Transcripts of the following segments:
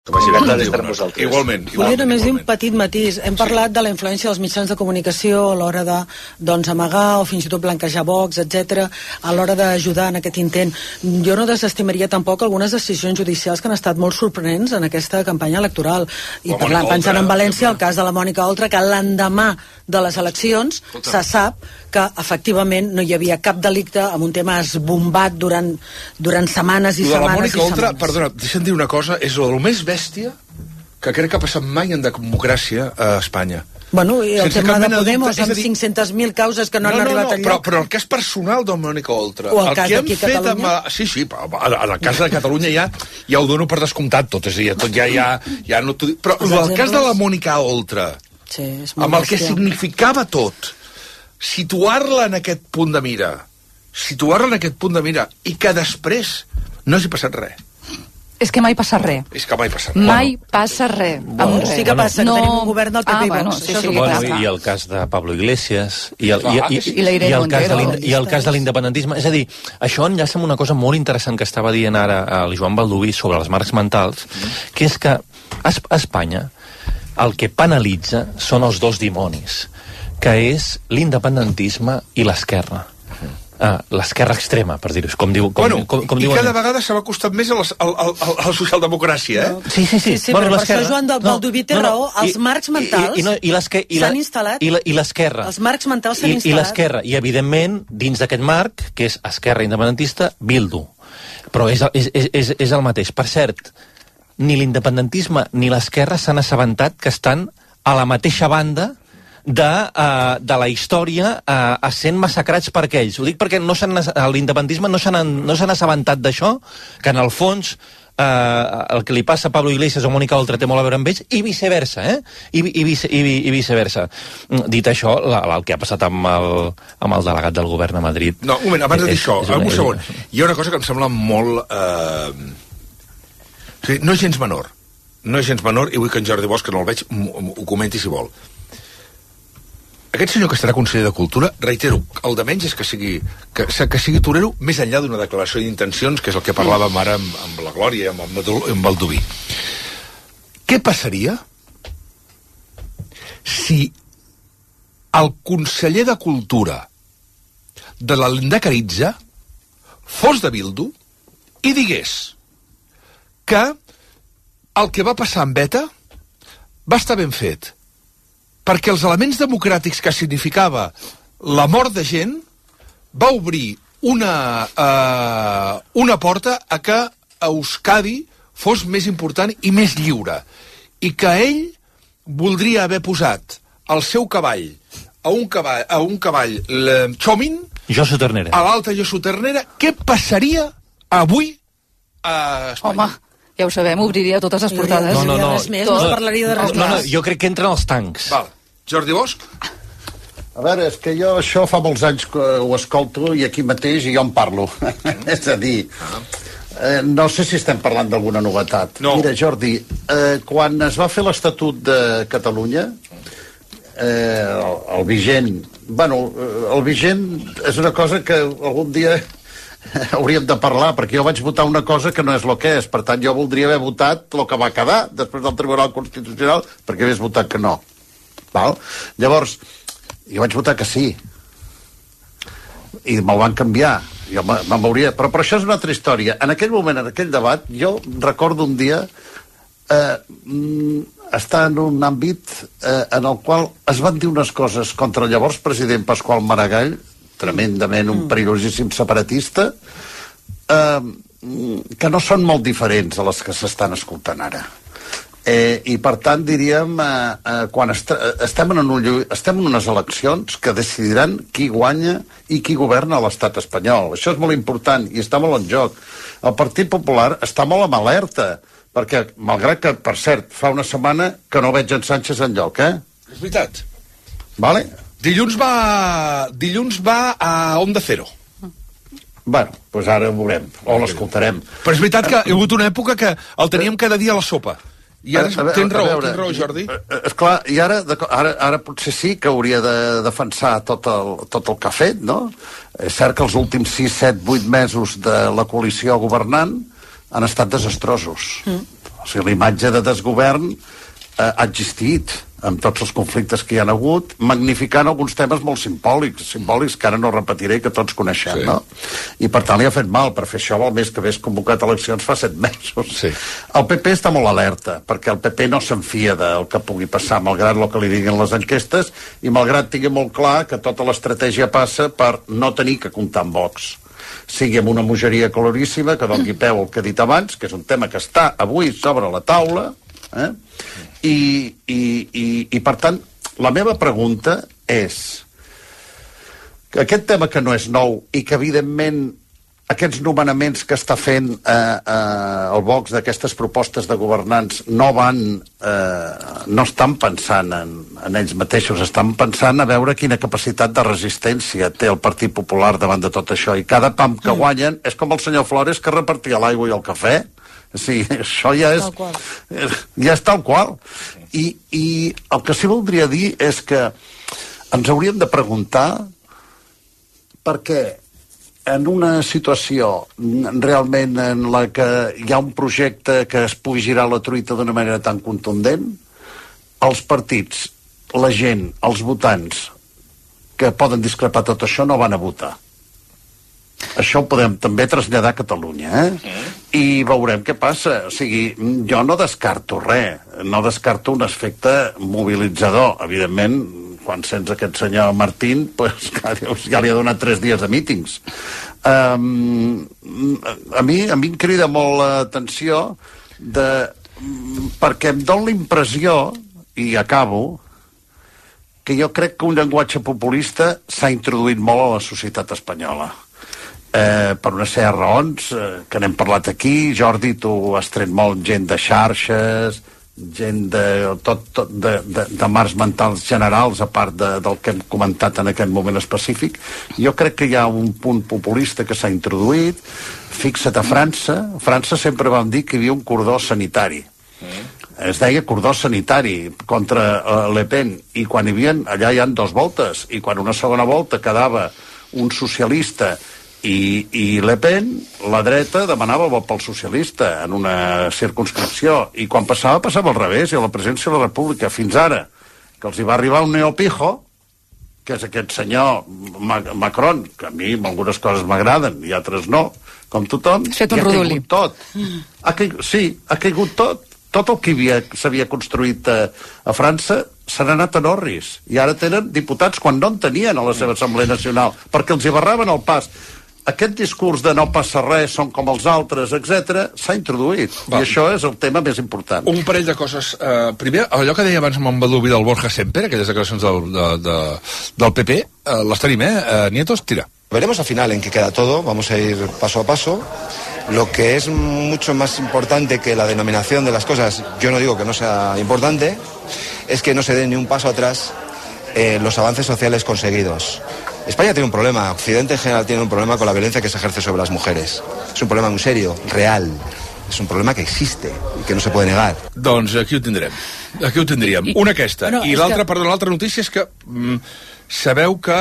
Igualment. Volia només dir un petit matís. Hem parlat de la influència dels mitjans de comunicació a l'hora de amagar o fins i tot blanquejar Vox, etc, a l'hora d'ajudar en aquest intent. Jo no desestimaria tampoc algunes decisions judicials que han estat molt sorprenents en aquesta campanya electoral. I pensant en València, el cas de la Mònica Oltra, que l'endemà de les eleccions se sap que efectivament no hi havia cap delicte amb un tema esbombat durant setmanes i setmanes. La Mònica Oltra, perdona, deixa'm dir una cosa, és el més bèstia que crec que ha passat mai en democràcia a Espanya. Bueno, i el tema de Podemos, amb 500.000 causes que no han arribat enlloc. Però el cas personal de Mònica Oltra, o el cas d'aquí a Catalunya. Sí, però en el cas de Catalunya ja ho dono per descomptat tot, és a dir, ja no t'ho dic. Però el cas de la Mònica Oltra, amb el que significava tot, situar-la en aquest punt de mira, i que després no hagi passat res. És que mai passa res. Mai passa res. Sí que passa, que tenim un govern del PP i Vox. I el cas de Pablo Iglesias i el cas de l'independentisme. És a dir, això enllaça amb una cosa molt interessant que estava dient ara el Joan Baldoví sobre els marcs mentals, que és que a Espanya el que penalitza són els dos dimonis, que és l'independentisme i l'esquerra. L'esquerra extrema, per dir-ho. I cada vegada se m'ha costat més a la socialdemocràcia, Sí, però per això Joan Baldoví té raó. Els marcs mentals s'han instal·lat. I l'esquerra. Els marcs mentals s'han instal·lat. I l'esquerra. I, evidentment, dins d'aquest marc, que és esquerra independentista, Bildu. Però és el mateix. Per cert, ni l'independentisme ni l'esquerra s'han assabentat que estan a la mateixa banda de la història sent massacrats per aquells. Ho dic perquè l'independentisme no s'han assabentat d'això, que en el fons el que li passa a Pablo Iglesias o Mònica Oltra té molt a veure amb ells, i viceversa, I viceversa. Dit això, el que ha passat amb el delegat del govern a Madrid... No, un moment, abans de dir això, un segon. Hi ha una cosa que em sembla molt... No és gens menor. I vull que en Jordi Bosch, que no el veig, ho comenti si vol. Aquest senyor que estarà conseller de Cultura, reitero, el de menys és que sigui torero més enllà d'una declaració d'intencions, que és el que parlàvem ara amb la Glòria i amb Baldoví. Què passaria si el conseller de Cultura de la Lehendakaritza fos de Bildu i digués que el que va passar amb ETA va estar ben fet, perquè els elements democràtics que significava la mort de gent va obrir una porta a que Euskadi fos més important i més lliure, i que ell voldria haver posat el seu cavall a un cavall Chomin, Josu Ternera, a l'altre Josu Ternera. Què passaria avui a Espanya? Home, ja ho sabem, obriria totes les portades. No parlaria de res més. Jo crec que entren els tancs. Val. Jordi Bosch? A veure, és que jo això fa molts anys que ho escolto i aquí mateix i jo en parlo. És a dir, no sé si estem parlant d'alguna novetat. No. Mira, Jordi, quan es va fer l'Estatut de Catalunya, el vigent... Bueno, el vigent és una cosa que algun dia hauríem de parlar, perquè jo vaig votar una cosa que no és el que és. Per tant, jo voldria haver votat el que va quedar després del Tribunal Constitucional, perquè hagués votat que no. Val? Llavors, jo vaig votar que sí. I me'l van canviar. Jo me'n veuria... Però això és una altra història. En aquell moment, en aquell debat, jo recordo un dia estar en un àmbit en el qual es van dir unes coses contra el llavors president Pasqual Maragall, tremendament un perillosíssim separatista, que no són molt diferents a les que s'estan escoltant ara. I per tant diríem quan estem en unes eleccions que decidiran qui guanya i qui governa l'estat espanyol. Això és molt important i està molt en joc. El Partit Popular està molt en alerta, perquè malgrat que, per cert, fa una setmana que no veig en Sánchez enlloc, És veritat. Vale? Dilluns va a Onda Cero. Bueno, doncs ara ho veurem, o l'escoltarem. Però és veritat que hi ha hagut una època que el teníem cada dia a la sopa. I ara tens raó, Jordi. Esclar, i ara potser sí que hauria de defensar tot el que ha fet, no? És cert que els últims 6, 7, 8 mesos de la coalició governant han estat desastrosos. O sigui, la imatge de desgovern ha existit amb tots els conflictes que hi ha hagut, magnificant alguns temes molt simbòlics que ara no repetiré, que tots coneixem, no? I per tant li ha fet mal, per fer això el mes que hagués convocat eleccions fa 7 mesos. Sí. El PP està molt alerta, perquè el PP no s'enfia del que pugui passar, malgrat el que li diguin les enquestes, i malgrat tingui molt clar que tota l'estratègia passa per no tenir que comptar amb Vox. Sigui amb una bogeria coloríssima que doni peu al que he dit abans, que és un tema que està avui sobre la taula, i per tant la meva pregunta és que aquest tema que no és nou i que evidentment aquests nomenaments que està fent el Vox d'aquestes propostes de governants no estan pensant en ells mateixos, estan pensant a veure quina capacitat de resistència té el Partit Popular davant de tot això, i cada pam que guanyen és com el senyor Flores que repartia l'aigua i el cafè. Sí, això ja és tal qual. I el que sí voldria dir és que ens hauríem de preguntar per què en una situació realment en la que hi ha un projecte que es pugui girar la truita d'una manera tan contundent, els partits, la gent, els votants que poden discrepar tot això no van a votar. Això ho podem també traslladar a Catalunya, i veurem què passa. O sigui, jo no descarto res, no descarto un efecte mobilitzador. Evidentment, quan sents aquest senyor Martín, pues, ja li ha donat 3 dies de mítings. A mi em crida molt l'atenció perquè em dona la impressió, i acabo, que jo crec que un llenguatge populista s'ha introduït molt a la societat espanyola. Per una sèrie de raons que n'hem parlat aquí. Jordi, tu has tret molt gent de xarxes, gent de marcs mentals generals, a part del que hem comentat en aquest moment específic. Jo crec que hi ha un punt populista que s'ha introduït. Fixa't a França. A França sempre vam dir que hi havia un cordó sanitari. Es deia cordó sanitari contra Le Pen, i quan hi havia, allà hi ha 2 voltes, i quan una segona volta quedava un socialista i Le Pen, la dreta demanava vot pel socialista en una circumscripció, i quan passava al revés, i a la presidència de la República fins ara, que els hi va arribar un neopijo, que és aquest senyor Macron, que a mi algunes coses m'agraden i altres no, com tothom, i ha caigut tot. Ha caigut tot. Tot el que s'havia construït a França se n'ha anat a Norris, i ara tenen diputats quan no en tenien a la seva Assemblea Nacional, perquè els hi barraven el pas. Aquest discurs de no passa res, són com els altres, etc., s'ha introduït. I això és el tema més important. Un parell de coses. Primer, allò que deia abans amb en Balduvi del Borja Semper, aquelles declaracions del PP, les tenim, Nietos, tira. Veremos al final en qué queda todo, vamos a ir paso a paso. Lo que es mucho más importante que la denominación de las cosas, yo no digo que no sea importante, es que no se dé ni un paso atrás los avances sociales conseguidos. España tiene un problema, Occidente en general tiene un problema con la violencia que se ejerce sobre las mujeres. Es un problema muy serio, real. És un problema que existe i que no se puede negar. Doncs aquí ho tindrem. Aquí ho tindríem. Una aquesta. I l'altra, perdona, l'altra notícia és que sabeu que,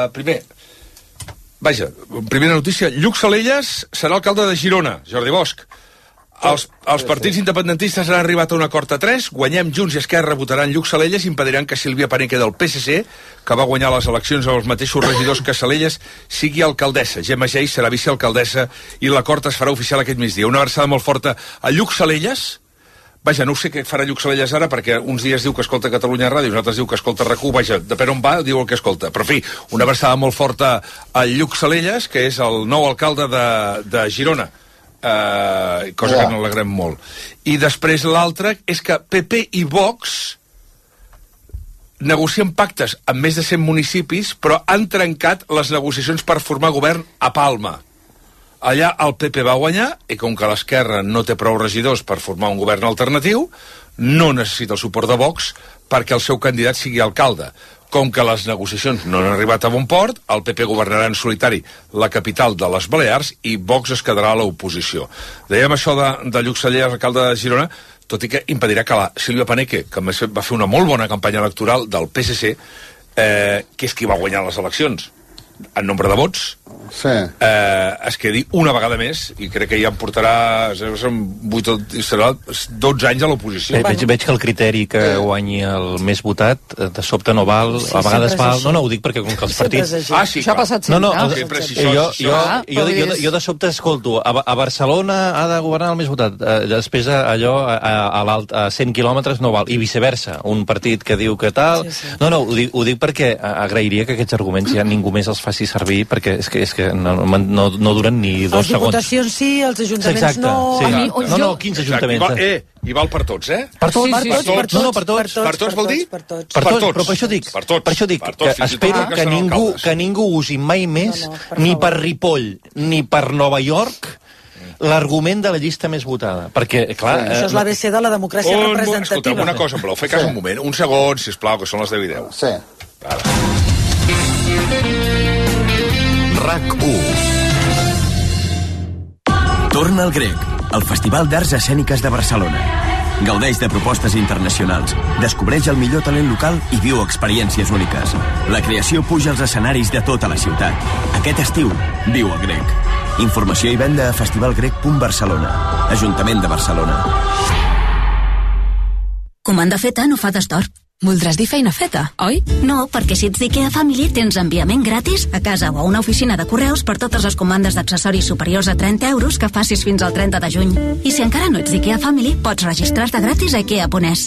primera notícia, Lluc Salelles serà alcalde de Girona, Jordi Bosch. Els partits independentistes han arribat a un acord a 3, Guanyem, Junts i Esquerra votaran Lluc Salelles i impediran que Sílvia Paneque del PSC, que va guanyar les eleccions amb els mateixos regidors que Salelles, sigui alcaldessa. Gemma Geis serà vicealcaldessa i l'acord es farà oficial aquest migdia. Una abraçada molt forta a Lluc Salelles. Vaja, no sé què farà Lluc Salelles ara, perquè uns dies diu que escolta Catalunya Ràdio, uns altres diu que escolta RAC1, vaja, depèn on va, diu el que escolta. Però, en fi, una abraçada molt forta a Lluc Salelles, que és el nou alcalde de Girona. Cosa que n'alegrem molt. I després l'altra és que PP i Vox negocien pactes amb més de 100 municipis, però han trencat les negociacions per formar govern a Palma. Allà el PP va guanyar, i com que l'Esquerra no té prou regidors per formar un govern alternatiu, no necessita el suport de Vox perquè el seu candidat sigui alcalde. Com que les negociacions no han arribat a bon port, el PP governarà en solitari la capital de les Balears i Vox es quedarà a l'oposició. Dèiem això de Lluc Salelles, alcalde de Girona, tot i que impedirà que la Sílvia Paneque, que va fer una molt bona campanya electoral del PSC, que és qui va guanyar les eleccions en nombre de vots, es quedi una vegada més, i crec que ja em portarà 12 anys a l'oposició. Veig que el criteri que guanyi el més votat de sobte no val, a vegades val... No, ho dic perquè com que els partits... Sí, això ha passat sempre. Jo de sobte escolto, a Barcelona ha de governar el més votat, després allò a 100 quilòmetres no val, i viceversa, un partit que diu que tal... No, ho dic perquè agrairia que aquests arguments ja ningú més els faci servir, perquè és que no duren ni 2 segons. Les diputacions sí, els ajuntaments no... No, 15 ajuntaments. I val per tots, eh? Per tots. Per tots vol dir? Per tots, però per això dic que espero que ningú usi mai més, ni per Ripoll, ni per Nova York, l'argument de la llista més votada. Perquè, clar... Això és l'ABC de la democràcia representativa. Escolta'm, una cosa, en Blau, fer cas un moment. Un segon, sisplau, que són les 10 i 10. Sí. RAC1. Torna al Grec, el Festival d'Arts Escèniques de Barcelona. Gaudeix de propostes internacionals, descobreix el millor talent local i viu experiències úniques. La creació puja als escenaris de tota la ciutat. Aquest estiu, viu al Grec. Informació i venda a festivalgrec.barcelona. Ajuntament de Barcelona. Comanda feta no fa destorb. Voldràs dir feina feta, oi? No, perquè si ets d'IKEA Family tens enviament gratis a casa o a una oficina de correus per totes les comandes d'accessoris superiors a 30 euros que facis fins al 30 de juny. I si encara no ets d'IKEA Family, pots registrar-te gratis a IKEA.es.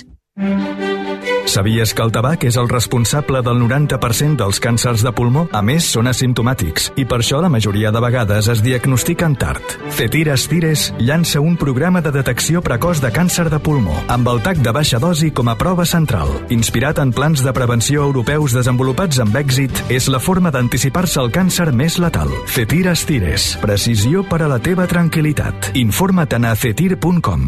Sabies que el tabac és el responsable del 90% dels càncers de pulmó? A més, són asimptomàtics i per això la majoria de vegades es diagnostiquen tard. Cetires Tires llança un programa de detecció precoç de càncer de pulmó amb el TAC de baixa dosi com a prova central. Inspirat en plans de prevenció europeus desenvolupats amb èxit, és la forma d'anticipar-se al càncer més letal. Cetires Tires. Precisió per a la teva tranquil·litat. Informa't a cetir.com.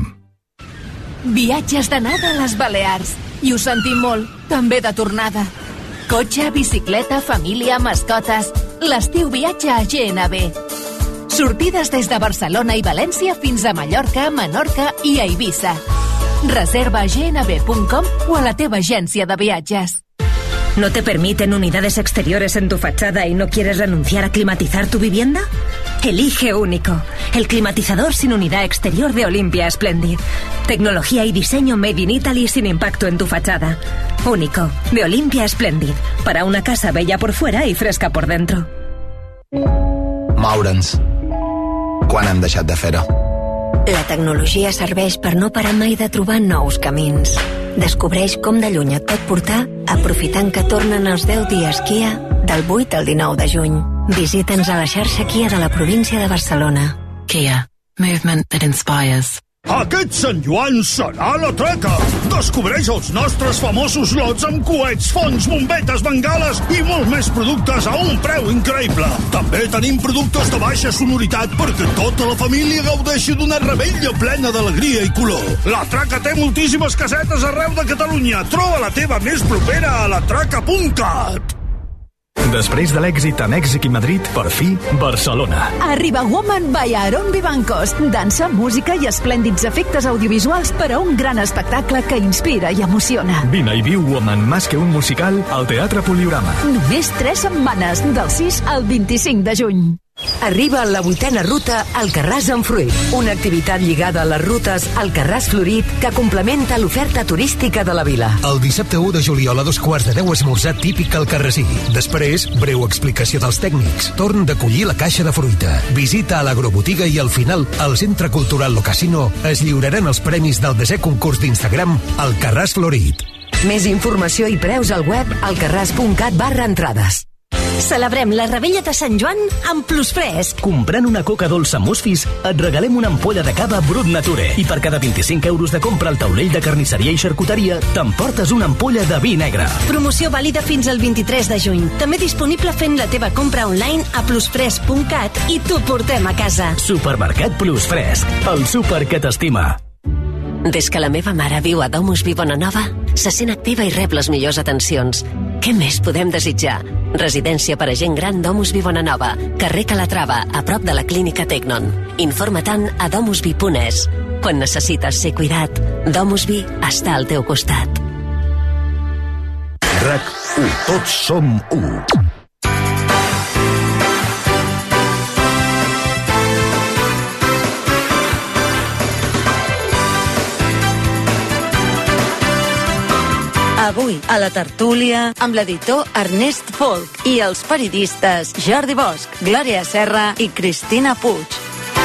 Viatges d'anada a les Balears. I ho sentim molt, també de tornada. Cotxe, bicicleta, família, mascotes... L'estiu viatge a GNB. Sortides des de Barcelona i València fins a Mallorca, Menorca i a Eivissa. Reserva a gnb.com o a la teva agència de viatges. ¿No te permiten unidades exteriores en tu fachada y no quieres renunciar a climatizar tu vivienda? Elige Único, el climatizador sin unidad exterior de Olympia Splendid. Tecnología y diseño made in Italy sin impacto en tu fachada. Único, de Olympia Splendid, para una casa bella por fuera y fresca por dentro. Moure'ns. Quan hem deixat de fer-ho? La tecnologia serveix per no parar mai de trobar nous camins. Descobreix com de lluny et pot portar aprofitant que tornen els 10 dies Kia del 8 al 19 de juny. Visita'ns a la xarxa Kia de la província de Barcelona. Kia. Movement that inspires. Aquest Sant Joan serà la Traca. Descobreix els nostres famosos lots amb coets, fonts, bombetes, bengales i molt més productes a un preu increïble. També tenim productes de baixa sonoritat perquè tota la família gaudeixi d'una revetlla plena d'alegria i color. La Traca té moltíssimes casetes arreu de Catalunya. Troba la teva més propera a latraca.cat. Després de l'èxit a Mèxic i Madrid, per fi, Barcelona. Arriba Woman by Aaron Vivancos. Dansa, música i esplèndids efectes audiovisuals per a un gran espectacle que inspira i emociona. Vine i viu Woman más que un musical al Teatre Poliorama. Només 3 setmanes, del 6 al 25 de juny. Arriba la 8a ruta Alcarràs en Fruit, una activitat lligada a les rutes Alcarràs Florit que complementa l'oferta turística de la vila. El dissabte 1 de juliol a 2:15 esmorzar típic alcarrasí. Després, breu explicació dels tècnics. Torn de collir la caixa de fruita. Visita a l'agrobotiga i al final, al Centre Cultural Lo Casino, es lliuraran els premis del 10è concurs d'Instagram Alcarràs Florit. Més informació i preus al web alcarràs.cat/entrades. Celebrem la rebella de Sant Joan amb Plus Fresc. Comprant una coca dolça Musfis, et regalem una ampolla de cava Brut Nature. I per cada 25 euros de compra al taulell de carnisseria i xarcuteria, t'emportes una ampolla de vi negre. Promoció vàlida fins al 23 de juny. També disponible fent la teva compra online a plusfresc.cat i t'ho portem a casa. Supermercat Plus Fresc, el súper que t'estima. Des que la meva mare viu a Domus Vi Bonanova, se sent activa i rep les millors atencions. Què més podem desitjar? Residència per a gent gran Domus Vi Bonanova, carrer Calatrava, a prop de la clínica Tecnon. Informa-te'n a domusvi.es. Quan necessites ser cuidat, Domus Vi està al teu costat. RAC1. Tots som 1. Avui, a la tertúlia, amb l'editor Ernest Folk i els periodistes Jordi Bosch, Glòria Serra i Cristina Puig.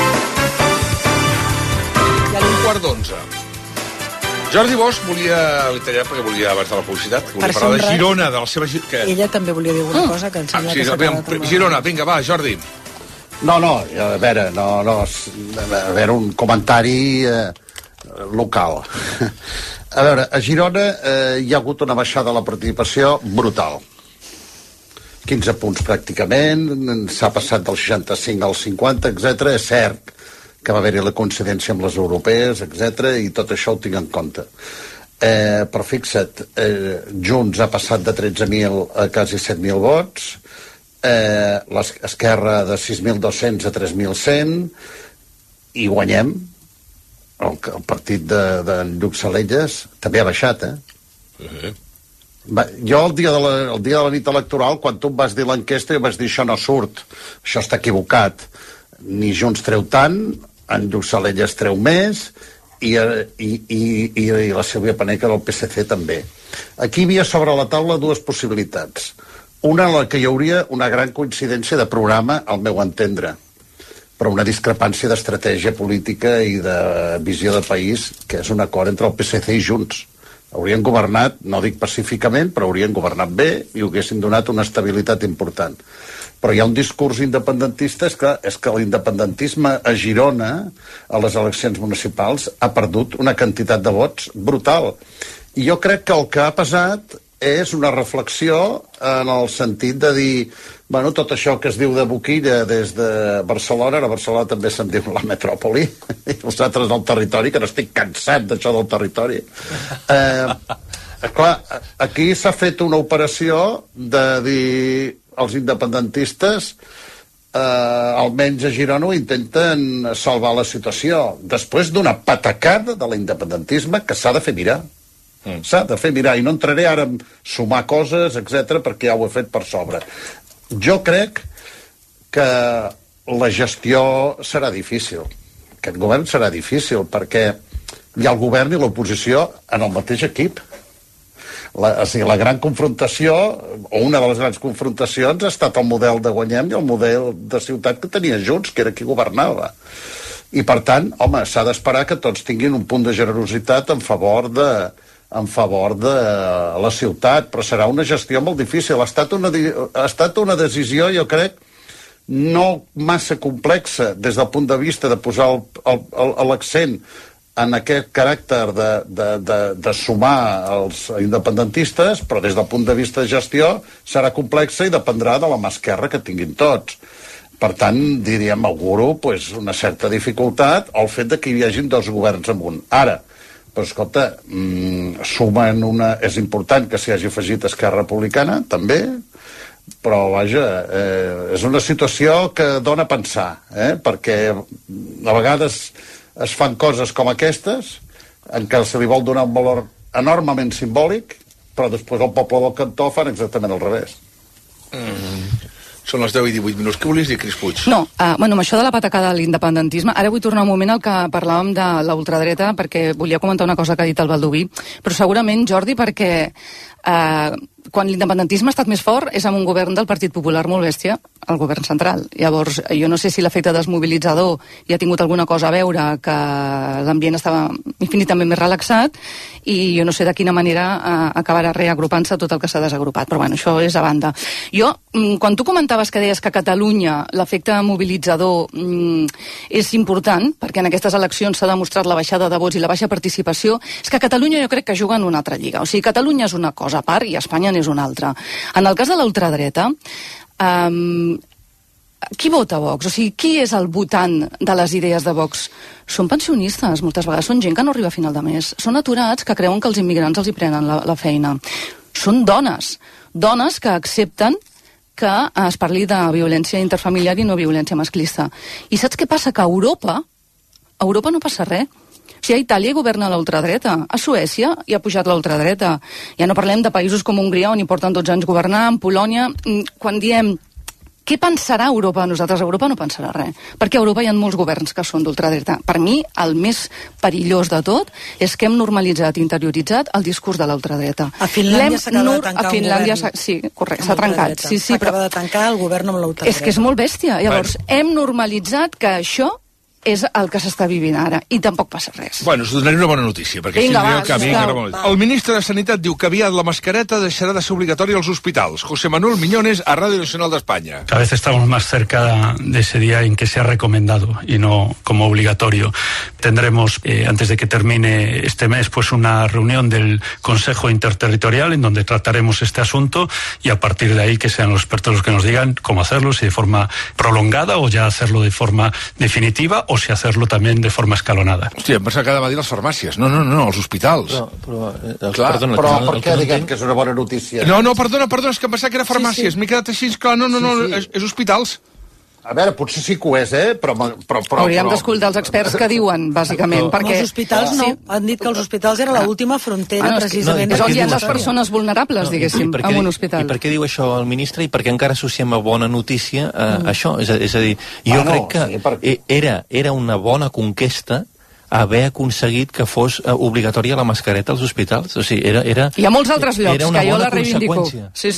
I a l'11:15. Jordi Bosch volia, li tallar perquè volia, abans de la publicitat, que volia parlar de Girona, de la seva... Ella també volia dir alguna cosa que em sembla que s'ha quedat... Girona, vinga, va, Jordi. No, a veure, un comentari local. A veure, a Girona hi ha hagut una baixada de la participació brutal. 15 punts pràcticament, s'ha passat del 65 al 50, etc. És cert que va haver-hi la coincidència amb les europees, etc. I tot això ho tinc en compte. Però fixa't, Junts ha passat de 13.000 a quasi 7.000 vots, l'Esquerra de 6.200 a 3.100, i guanyem. El partit de Lluc Salelles també ha baixat, Jo el dia de la nit electoral, quan tu em vas dir l'enquesta, jo vaig dir això no surt, això està equivocat, ni Junts treu tant, en Lluc Salelles treu més, i la Sílvia Paneca del PSC també. Aquí hi havia sobre la taula dues possibilitats. Una en la que hi hauria una gran coincidència de programa, al meu entendre, però una discrepància d'estratègia política i de visió de país, que és un acord entre el PSC i Junts. Haurien governat, no dic pacíficament, però haurien governat bé i ho haguessin donat una estabilitat important. Però hi ha un discurs independentista, és que l'independentisme a Girona, a les eleccions municipals, ha perdut una quantitat de vots brutal. I jo crec que el que ha passat és una reflexió en el sentit de dir, bueno, tot això que es diu de boquilla des de Barcelona, a Barcelona també se'n diu la metròpoli, i els altres del territori, que no estic cansat d'això del territori. Clar, aquí s'ha fet una operació de dir els independentistes, almenys a Girona, ho intenten salvar la situació, després d'una patacada de l'independentisme que s'ha de fer mirar. S'ha de fer mirar, i no entraré ara a sumar coses, etc, perquè ja ho he fet per sobre. Jo crec que la gestió serà difícil. Aquest govern serà difícil, perquè hi ha el govern i l'oposició en el mateix equip. La gran confrontació, o una de les grans confrontacions, ha estat el model de Guanyem i el model de ciutat que tenia Junts, que era qui governava. I, per tant, home, s'ha d'esperar que tots tinguin un punt de generositat en favor de la ciutat, però serà una gestió molt difícil. Ha estat una decisió, jo crec, no massa complexa des del punt de vista de posar l'accent en aquest caràcter de sumar els independentistes, però des del punt de vista de gestió serà complexa i dependrà de la mà esquerra que tinguin tots. Per tant, diríem, auguro una certa dificultat al fet que hi hagin dos governs amunt. Ara, però escolta, sumen una... És important que s'hi hagi afegit Esquerra Republicana, també, però, vaja, és una situació que dona a pensar, perquè a vegades es fan coses com aquestes, en què se li vol donar un valor enormement simbòlic, però després el poble del cantó fan exactament al revés. Són les 10 i 18 minuts. Què volies dir, Cris Puig? No, bueno, amb això de la patacada de l'independentisme, ara vull tornar un moment al que parlàvem de la ultradreta, perquè volia comentar una cosa que ha dit el Baldoví, però segurament, Jordi, perquè quan l'independentisme ha estat més fort és amb un govern del Partit Popular molt bèstia, el govern central. Llavors, jo no sé si l'efecte desmobilitzador hi ha tingut alguna cosa a veure, que l'ambient estava infinitament més relaxat, i jo no sé de quina manera acabarà reagrupant-se tot el que s'ha desagrupat, però bueno, això és a banda. Jo, quan tu comentaves que deies que a Catalunya l'efecte mobilitzador és important, perquè en aquestes eleccions s'ha demostrat la baixada de vots i la baixa participació, és que a Catalunya jo crec que juga en una altra lliga. O sigui, Catalunya és una cosa a part i Espanya n'és una altra. En el cas de la ultradreta, qui vota Vox? O sigui, qui és el votant de les idees de Vox? Són pensionistes, moltes vegades. Són gent que no arriba a final de mes. Són aturats que creuen que els immigrants els hi prenen la feina. Són dones que accepten que es parli de violència interfamiliar i no violència masclista. I saps què passa? Que a Europa no passa res. O sigui, a Itàlia hi governa la ultradreta, a Suècia hi ha pujat la ultradreta. Ja no parlem de països com Hongria, on hi porten 12 anys governant, Polònia. Quan diem què pensarà Europa? Nosaltres, Europa no pensarà res, perquè a Europa hi ha molts governs que són d'ultradreta. Per mi, el més perillós de tot és que hem normalitzat, interioritzat el discurs de l'ultradreta. A Finlàndia s'acaba de tancar un govern. Sí, correcte, s'ha trencat. S'acaba de tancar el govern amb l'ultradreta. És que és molt bèstia. Llavors, hem normalitzat que això és el que s'està vivint ara, i tampoc passa res. Bueno, us donaré una bona notícia, perquè vinga, el ministre de Sanitat diu que aviat la mascareta deixarà de ser obligatòria als hospitals. José Manuel Miñones, a Radio Nacional de España. Cada vez estamos más cerca de ese día en que sea recomendado y no como obligatorio. Tendremos, antes de que termine este mes, pues una reunión del Consejo Interterritorial en donde trataremos este asunto, y a partir de ahí que sean los expertos los que nos digan cómo hacerlo, si de forma prolongada o ya hacerlo de forma definitiva, o si hacerlo también de forma escalonada. Hòstia, em pensa que va dir les farmàcies. No, als hospitals. Clar, però per què diguem que és una bona notícia? No, perdona, és que em pensava que era farmàcies. M'he quedat així, clar, no, és hospitals. A veure, potser sí que ho és, però hauríem d'escoltar els experts que diuen, bàsicament, perquè... Els hospitals no, han dit que els hospitals era l'última frontera, precisament. És on hi ha les persones vulnerables, diguéssim, en un hospital. I per què diu això el ministre, i per què encara associem a bona notícia això? És a dir, jo crec que era una bona conquesta haver aconseguit que fos obligatòria la mascareta als hospitals. O sigui, hi ha molts altres llocs que jo la reivindico. Sí.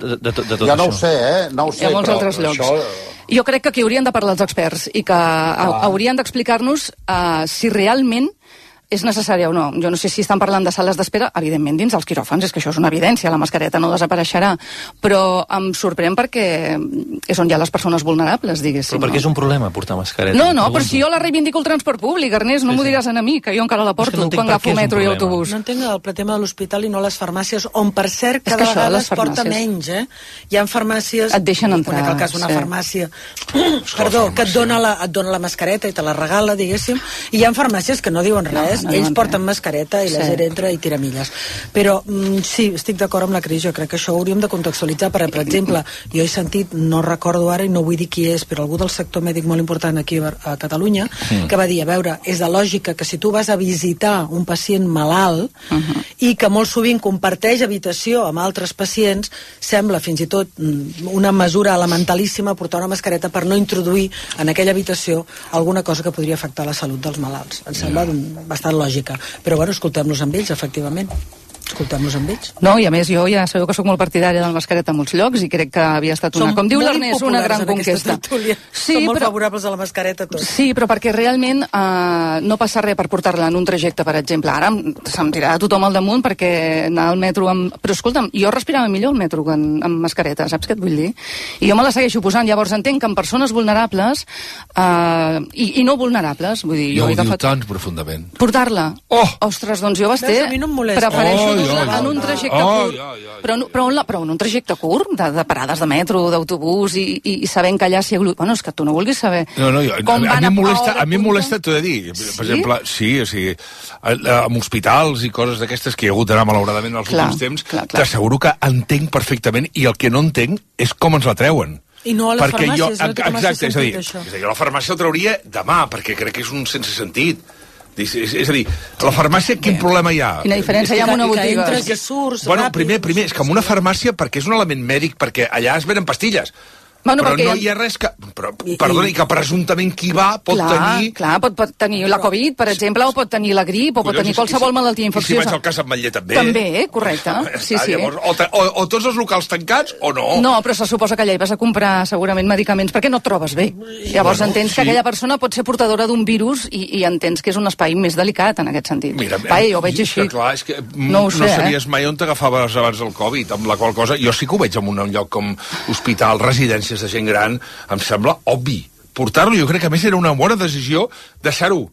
Jo no ho sé, no ho sé. Hi ha molts altres llocs. Jo crec que aquí haurien de parlar els experts i que haurien d'explicar-nos si realment és necessària o no. Jo no sé si estan parlant de sales d'espera, evidentment dins els quiròfans, és que això és una evidència, la mascareta no desapareixerà, però em sorprèn perquè és on hi ha les persones vulnerables, diguéssim. Però perquè és un problema portar mascareta? No, però si jo la reivindico el transport públic, Ernest, no m'ho diràs a mi, que jo encara la porto quan agafo metro i autobús. No entenc el tema de l'hospital i no les farmàcies, on per cert cada vegada es porta menys, Hi ha farmàcies... Et deixen entrar. Conec el cas d'una farmàcia, perdó, que et dona la mascareta i te la regala, diguéssim, i hi ha farmàcies que no diuen res. Ells porten mascareta i la gent entra i tira milles. Però sí, estic d'acord amb la Cris, jo crec que això ho hauríem de contextualitzar. Per exemple, jo he sentit, no recordo ara i no vull dir qui és, però algú del sector mèdic molt important aquí a Catalunya, que va dir, a veure, és de lògica que si tu vas a visitar un pacient malalt i que molt sovint comparteix habitació amb altres pacients, sembla fins i tot una mesura elementalíssima portar una mascareta per no introduir en aquella habitació alguna cosa que podria afectar la salut dels malalts. Em sembla bastant lògica. Però bueno, escoltem-los amb ells, efectivament. Escoltem-los amb ells. No, i a més jo ja sabeu que sóc molt partidària de la mascareta a molts llocs i crec que havia estat una, com diu l'Ernest, una gran conquesta. Som molt favorables a la mascareta tots. Sí, però perquè realment no passa res per portar-la en un trajecte, per exemple. Ara se'm tirarà tothom al damunt perquè anar al metro amb... Però escolta'm, jo respirava millor al metro que amb mascareta, saps què et vull dir? I jo me la segueixo posant. Llavors entenc que en persones vulnerables i no vulnerables, vull dir... Jo ho diu tan profundament. Portar-la. Ostres, doncs jo prefereixo en un trajecte curt, però en un trajecte curt de parades de metro, d'autobús i sabent que allà s'hi aglutina... Bueno, és que tu no vulguis saber a mi em molesta, t'ho he de dir, per exemple, sí, o sigui, amb hospitals i coses d'aquestes que hi ha hagut d'anar malauradament als últims temps, t'asseguro que entenc perfectament, i el que no entenc és com ens la treuen. I no a les farmàcies, exacte, és a dir, jo la farmàcia el trauria demà, perquè crec que és un sense sentit. És a dir, a la farmàcia quin problema hi ha? Quina diferència hi ha amb una botiga? Que entres i surts, bueno, primer, és que en una farmàcia, perquè és un element mèdic, perquè allà es venen pastilles. Bueno, però no hi ha res que... Perdona, i que presumptament qui va pot tenir... Clar, pot tenir la Covid, per exemple, o pot tenir la grip, o pot tenir qualsevol malaltia infecciosa. I si vaig al cas amb Matller també. També, correcte. Sí. O tots els locals tancats, o no. No, però se suposa que allà hi vas a comprar segurament medicaments perquè no et trobes bé. Llavors entens que aquella persona pot ser portadora d'un virus i entens que és un espai més delicat en aquest sentit. Mira, jo ho veig així. Clar, és que no sabies mai on t'agafaves abans del Covid, amb la qual cosa jo sí que ho veig en un lloc com hospital, residències de gent gran, em sembla obvi. Portar-lo, jo crec que a més era una bona decisió deixar-ho.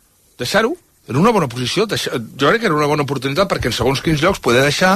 Era una bona posició. Jo crec que era una bona oportunitat perquè en segons quins llocs poder deixar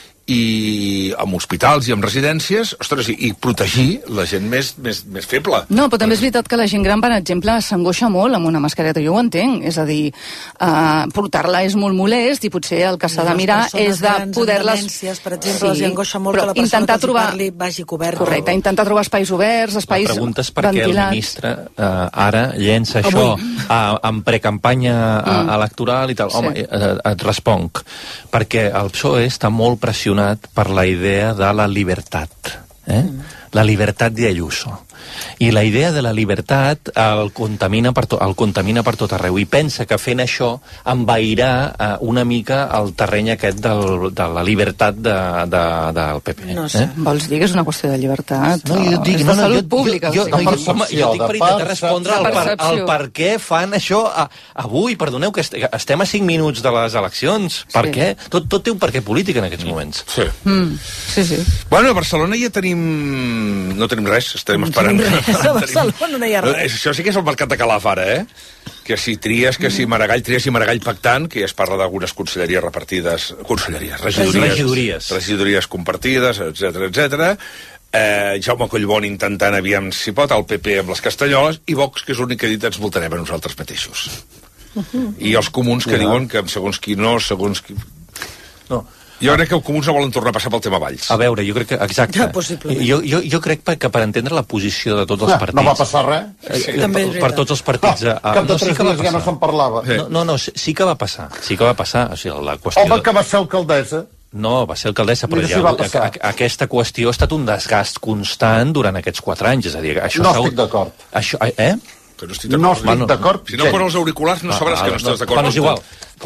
i amb hospitals i amb residències, ostres, i protegir la gent més feble. No, però també és veritat que la gent gran, per exemple, s'angoixa molt amb una mascareta, jo ho entenc, és a dir, portar-la és molt molest i potser el que s'ha de mirar és de poder-les... Per exemple, els angoixa molt que la persona que parli vagi coberta. Correcte, intentar trobar espais oberts, espais ventilats. La pregunta és per què el ministre ara llença això en precampanya electoral i tal. Home, et responc, perquè el PSOE està molt pressionat per la idea de la llibertat. La libertat de Ayuso. I la idea de la llibertat el contamina per tot arreu, i pensa que fent això envairà una mica el terreny aquest de la llibertat del PP. No sé, vols dir que és una qüestió de llibertat? No, jo dic, és de salut pública. Jo dic per intentar respondre al per què fan això avui. Perdoneu, que estem a 5 minuts de les eleccions. Per què? Tot té un per què polític en aquests moments. Sí. Bueno, a Barcelona ja no tenim res, estem esperant. A Barcelona no hi ha res. Això sí que és el mercat de Calaf ara, que si Trias, que si Maragall, Trias i Maragall pactant, que ja es parla d'algunes conselleries repartides, regidories compartides, etc. Jaume Collboni intentant aviam si pot, el PP amb les Castanyoles, i Vox, que és l'únic que ha dit ens voltarem a nosaltres mateixos. I els comuns que diuen que segons qui no, segons qui... No. Jo crec que els comuns no volen tornar a passar pel tema Valls. A veure, jo crec que... Exacte. Ja, possiblement. Jo crec que per entendre la posició de tots els partits... No va passar res. Per tots els partits... Cap de 3 dies ja no se'n parlava. No, sí que va passar. Sí que va passar. O sigui, la qüestió... Home, que va ser alcaldessa. No, va ser alcaldessa, però ja aquesta qüestió ha estat un desgast constant durant aquests 4 anys. És a dir, això no estic d'acord. No estic d'acord. Si no poses els auriculars no sabràs que no estàs d'acord. Bueno, és igual.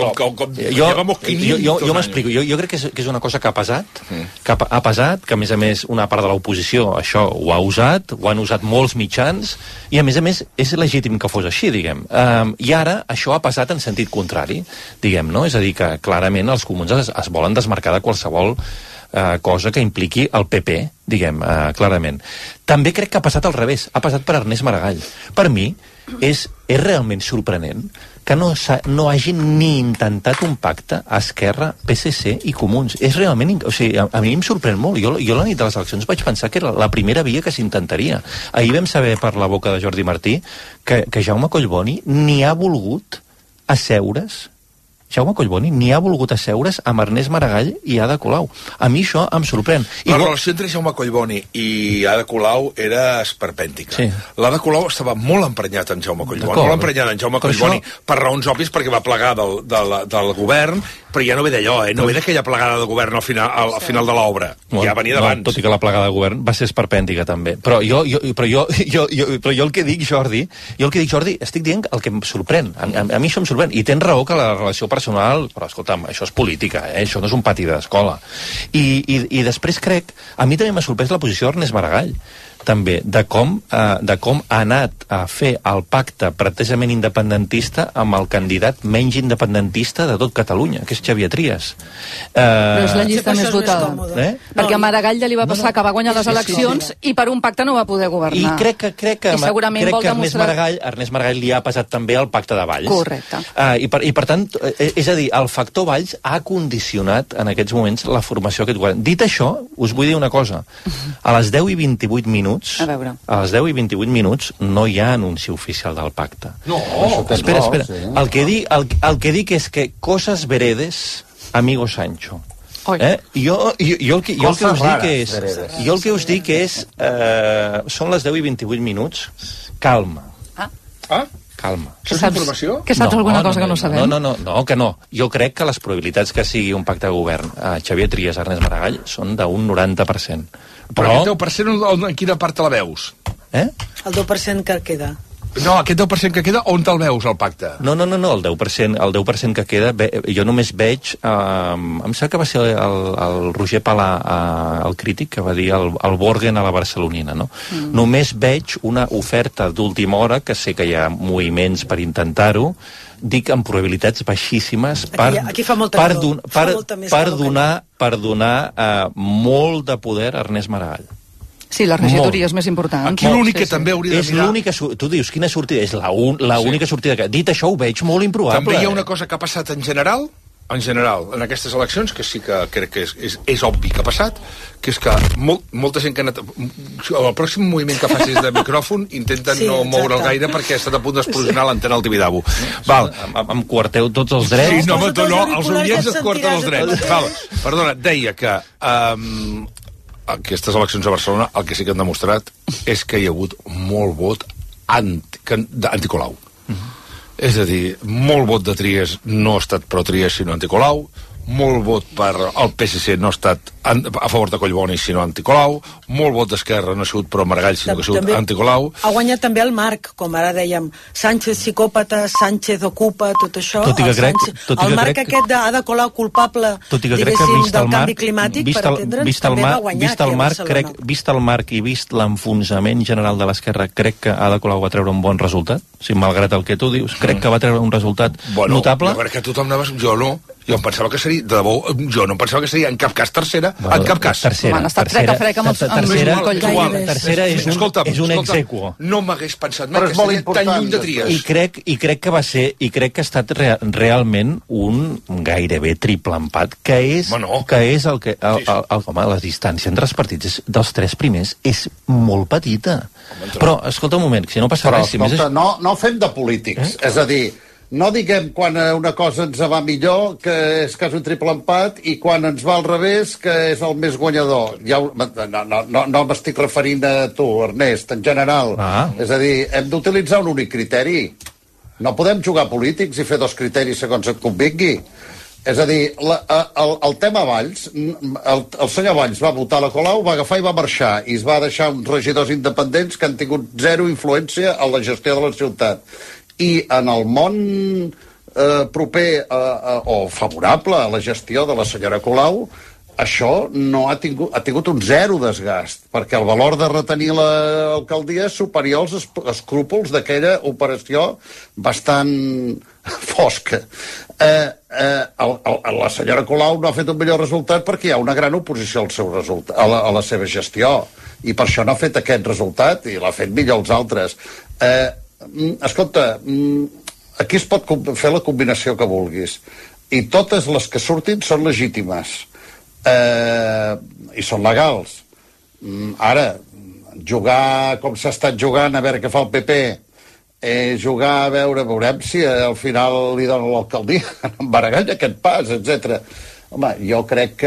Jo m'explico. Jo crec que és una cosa que ha pesat, que a més una part de l'oposició això ho ha usat, ho han usat molts mitjans, i a més és legítim que fos així, diguem. I ara això ha pesat en sentit contrari, diguem, no? És a dir, que clarament els comuns es volen desmarcar de qualsevol cosa que impliqui el PP, diguem, clarament. També crec que ha passat al revés, ha passat per Ernest Maragall. Per mi és realment sorprenent que no hagin ni intentat un pacte a Esquerra, PSC i Comuns. És realment... O sigui, a mi em sorprèn molt. Jo la nit de les eleccions vaig pensar que era la primera via que s'intentaria. Ahir vam saber per la boca de Jordi Martí que Jaume Collboni ni ha volgut asseure's amb Ernest Maragall i Ada Colau. A mi això em sorprèn. La relació entre Jaume Collboni i Ada Colau era esperpèntica. Sí. L'Ada Colau estava molt emprenyat en Jaume Collboni. Molt emprenyat en Jaume Collboni per raons òbvies, perquè va plegar del govern, però ja no ve d'allò, no ve d'aquella plegada del govern al final de l'obra. Ja venia d'abans. Tot i que la plegada del govern va ser esperpèntica, també. Però jo el que dic, Jordi, estic dient el que em sorprèn. A mi això em sorprèn. I tens raó que la relació personal, però escolta'm, això és política, això no és un pati d'escola. I després crec, a mi també m'ha sorprès la posició d'Ernest Maragall, també, de com ha anat a fer el pacte pretesament independentista amb el candidat menys independentista de tot Catalunya, que és Xavier Trias. Però és la llista més votada. Perquè a Maragall ja li va passar que va guanyar les eleccions i per un pacte no va poder governar. I crec que Ernest Maragall li ha passat també el pacte de Valls. Correcte. I per tant, és a dir, el factor Valls ha condicionat en aquests moments la formació d'aquest govern. Dit això, us vull dir una cosa. A les 10 i 28 minuts a les 10 i 28 minuts no hi ha anunci oficial del pacte. No, espera. Sí. El que dic és que coses veredes, amigo Sancho. Jo el que us dic és són les 10 i 28 minuts, calma. Calma. Això és informació? Que saps alguna cosa que no sabem? No, que no. Jo crec que les probabilitats que sigui un pacte de govern a Xavier Trias, Ernest Maragall, són d'un 90%. Però aquest 10% en quina part te la veus? El 10% que queda. No, aquest 10% que queda, on te'l veus, el pacte? No, el 10% que queda, jo només veig... em sembla que va ser el Roger Palà, el crític, que va dir el Borgen a la barcelonina, no? Només veig una oferta d'última hora, que sé que hi ha moviments per intentar-ho, dic amb probabilitats baixíssimes per donar molt de poder a Ernest Maragall. Sí, la regidoria és més important. Aquí l'únic que també hauria de mirar... Tu dius, quina sortida? És l'única sortida. Dit això, ho veig molt improbable. També hi ha una cosa que ha passat en general, en aquestes eleccions, que sí que crec que és obvi que ha passat, que és que molta gent que ha anat... El pròxim moviment que facis de micròfon intenten no moure'l gaire perquè ha estat a punt d'explosionar l'antena al Tibidabo. Em coarteu tots els drets? Sí, no, els oients et coarten els drets. Perdona, deia que aquestes eleccions a Barcelona el que sí que han demostrat és que hi ha hagut molt vot anticolau. És a dir, molt vot de Trias no ha estat pro Trias sinó anticolau, molt vot per el PSC, no ha estat a favor de Collboni, sinó anti-Colau, molt vot d'Esquerra, no ha sigut pro-Maragall, sinó que ha sigut anti-Colau. Ha guanyat també el Marc, com ara dèiem, Sánchez psicòpata, Sánchez ocupa, tot això. El Marc aquest d'Ada Colau culpable, diguéssim, del canvi climàtic, per entendre'ns, també va guanyar aquí a Barcelona. Vist el Marc i vist l'enfonsament general de l'Esquerra, crec que Ada Colau va treure un bon resultat, si malgrat el que tu dius, crec que va treure un resultat notable. Jo crec que tothom anava... Jo no. Jo em pensava que seria, de debò, jo no em pensava que seria en cap cas tercera, en cap cas. Tercera és un exequo. No m'hagués pensat mai que seria tan lluny de Trias. I crec que va ser, i crec que ha estat realment un gairebé triple empat, que és el que... Home, la distància entre els partits dels tres primers és molt petita. Però, escolta un moment, si no passa res... Però, escolta, no fem de polítics, és a dir... No diguem quan una cosa ens va millor, que és quasi un triple empat, i quan ens va al revés, que és el més guanyador. No m'estic referint a tu, Ernest, en general. És a dir, hem d'utilitzar un únic criteri. No podem jugar polítics i fer dos criteris segons et convingui. És a dir, el tema Valls, el senyor Valls va votar la Colau, va agafar i va marxar, i es va deixar uns regidors independents que han tingut zero influència en la gestió de la ciutat. I en el món proper o favorable a la gestió de la senyora Colau, això no ha tingut un zero desgast, perquè el valor de retenir l'alcaldia és superior als escrúpols d'aquella operació bastant fosca. La senyora Colau no ha fet un millor resultat perquè hi ha una gran oposició al seu resultat, a la seva gestió, i per això no ha fet aquest resultat, i l'ha fet millor els altres. Escolta, aquí es pot fer la combinació que vulguis, i totes les que surtin són legítimes i són legals. Ara, jugar com s'ha estat jugant, a veure què fa el PP, jugar a veurem si al final li dona l'alcaldia en Maragall aquest pas, etc. Home, jo crec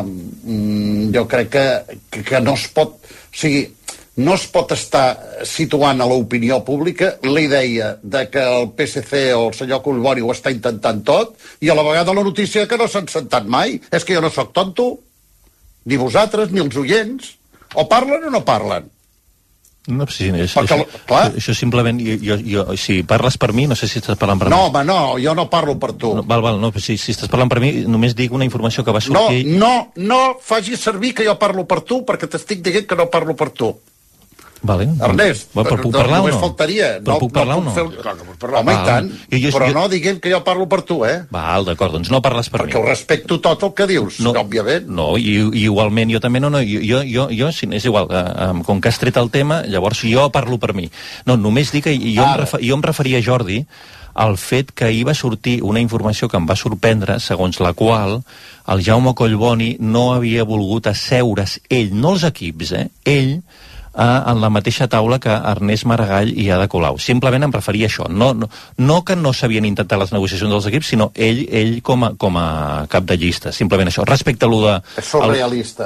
que no es pot, o sigui, no es pot estar situant a l'opinió pública la idea de que el PSC o el senyor Collboni ho està intentant tot, i a la vegada la notícia que no s'han sentat mai. És que jo no sóc tonto, ni vosaltres, ni els oients. O parlen o no parlen. No, sí, això simplement, si parles per mi, no sé si estàs parlant per mi. No, home, no, jo no parlo per tu. Si estàs parlant per mi, només dic una informació que va sortir... No facis servir que jo parlo per tu, perquè t'estic dient que no parlo per tu. Vale. Ernest, puc parlar o no? Faltaria. Però puc parlar o no? Home, i tant. Però no diguem que jo parlo per tu, Val, d'acord, doncs no parles per mi. Perquè ho respecto tot el que dius, òbviament. No, i igualment jo també no. Jo és igual, com que has tret el tema, llavors jo parlo per mi. No, només dic que jo em referia a Jordi al fet que ahir va sortir una informació que em va sorprendre, segons la qual el Jaume Collboni no havia volgut asseure's ell, no els equips, ell, en la mateixa taula que Ernest Maragall i Ada Colau. Simplement em referia a això. No que no s'havien intentat les negociacions dels equips, sinó ell com a cap de llista. Simplement això. Respecte a lo de... És surrealista.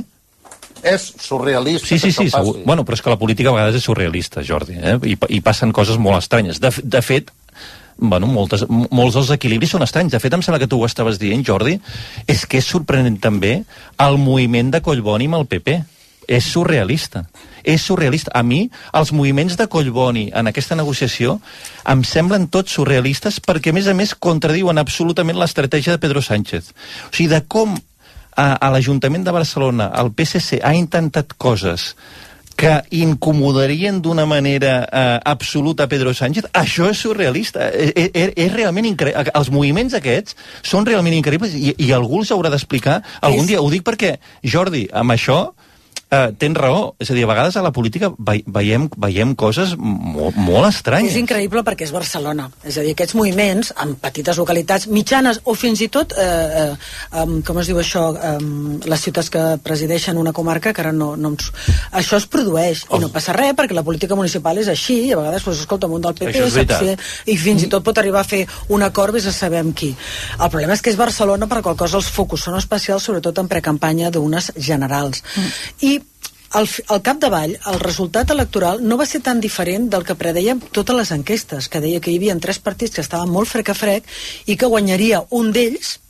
És surrealista. Sí, segur. Bueno, però és que la política a vegades és surrealista, Jordi, i passen coses molt estranyes. De fet, molts dels equilibris són estranys. De fet, em sembla que tu ho estaves dient, Jordi, és que és sorprenent també el moviment de Collboni amb el PP. És surrealista. A mi, els moviments de Collboni en aquesta negociació em semblen tots surrealistes perquè, a més, contradiuen absolutament l'estratègia de Pedro Sánchez. O sigui, de com a l'Ajuntament de Barcelona el PSC ha intentat coses que incomodarien d'una manera absoluta a Pedro Sánchez, això és surrealista. És realment increïble. Els moviments aquests són realment increïbles i algú els haurà d'explicar algun dia. Ho dic perquè, Jordi, amb això tens raó, és a dir, a vegades a la política veiem coses molt estranyes. És increïble perquè és Barcelona, és a dir, aquests moviments en petites localitats mitjanes o fins i tot com es diu això, les ciutats que presideixen una comarca, que ara no això es produeix i no passa res perquè la política municipal és així, i a vegades, escolta, un del PP i fins i tot pot arribar a fer un acord, vés a sabem qui. El problema és que és Barcelona, per qual cosa els focus són especials, sobretot en precampanya d'unes generals. I al capdavall, el resultat electoral no va ser tan diferent del que predeien totes les enquestes, que deia que hi havia 3 partits que estaven molt frec a frec i que guanyaria un d'ells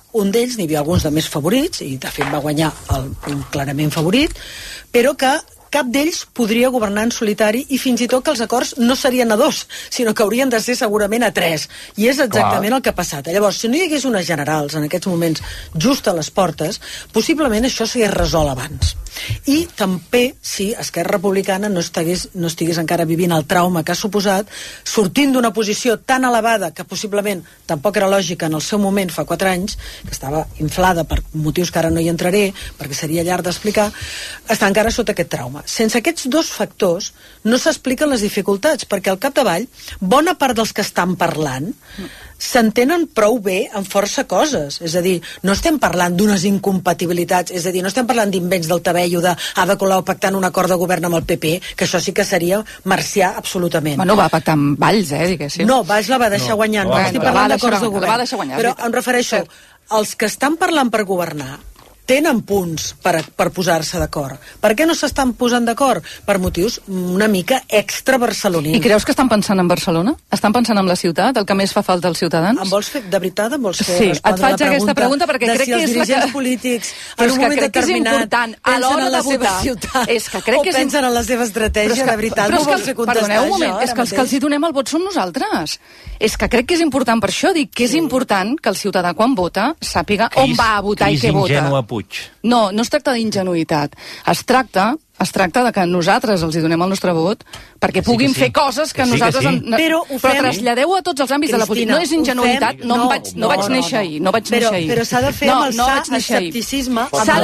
un d'ells, n'hi havia alguns de més favorits, i de fet va guanyar un clarament favorit, però que cap d'ells podria governar en solitari i fins i tot que els acords no serien a 2, sinó que haurien de ser segurament a 3. I és exactament el que ha passat. Llavors, si no hi hagués unes generals en aquests moments just a les portes, possiblement això s'hagués resolt abans. I també si Esquerra Republicana no estigués encara vivint el trauma que ha suposat, sortint d'una posició tan elevada que possiblement tampoc era lògica en el seu moment fa 4 anys, que estava inflada per motius que ara no hi entraré perquè seria llarg d'explicar, està encara sota aquest trauma. Sense aquests dos factors no s'expliquen les dificultats, perquè al capdavall bona part dels que estan parlant s'entenen prou bé en força coses. És a dir, no estem parlant d'unes incompatibilitats, és a dir, no estem parlant d'invents del Tabello de Ada Colau pactant un acord de govern amb el PP, que això sí que seria marcià absolutament. Bueno, va pactar amb Valls, diguéssim. No, Valls la va deixar guanyant, no estic parlant d'acords de govern. Però em refereixo, els que estan parlant per governar tenen punts per posar-se d'acord. Per què no s'estan posant d'acord? Per motius una mica extra barcelonins. I creus que estan pensant en Barcelona? Estan pensant en la ciutat, el que més fa falta als ciutadans? Em vols fer, de veritat, em vols fer respondre la pregunta? Sí, et faig aquesta pregunta perquè crec que és els dirigents polítics en un moment determinat pensen en la seva ciutat o pensen en la seva estratègia, de veritat, no vols fer contestar això? Perdoneu un moment, és que els que els hi donem el vot som nosaltres. És que crec que és important, per això dic que és important que el ciutadà quan vota sàpiga on va a votar i què vota. No, no es tracta d'ingenuïtat. Es tracta de que nosaltres els hi donem el nostre vot perquè puguin fer coses que nosaltres... Però traslladeu a tots els àmbits de la política. No és ingenuïtat, no vaig néixer ahir. Però s'ha de fer amb el escepticisme.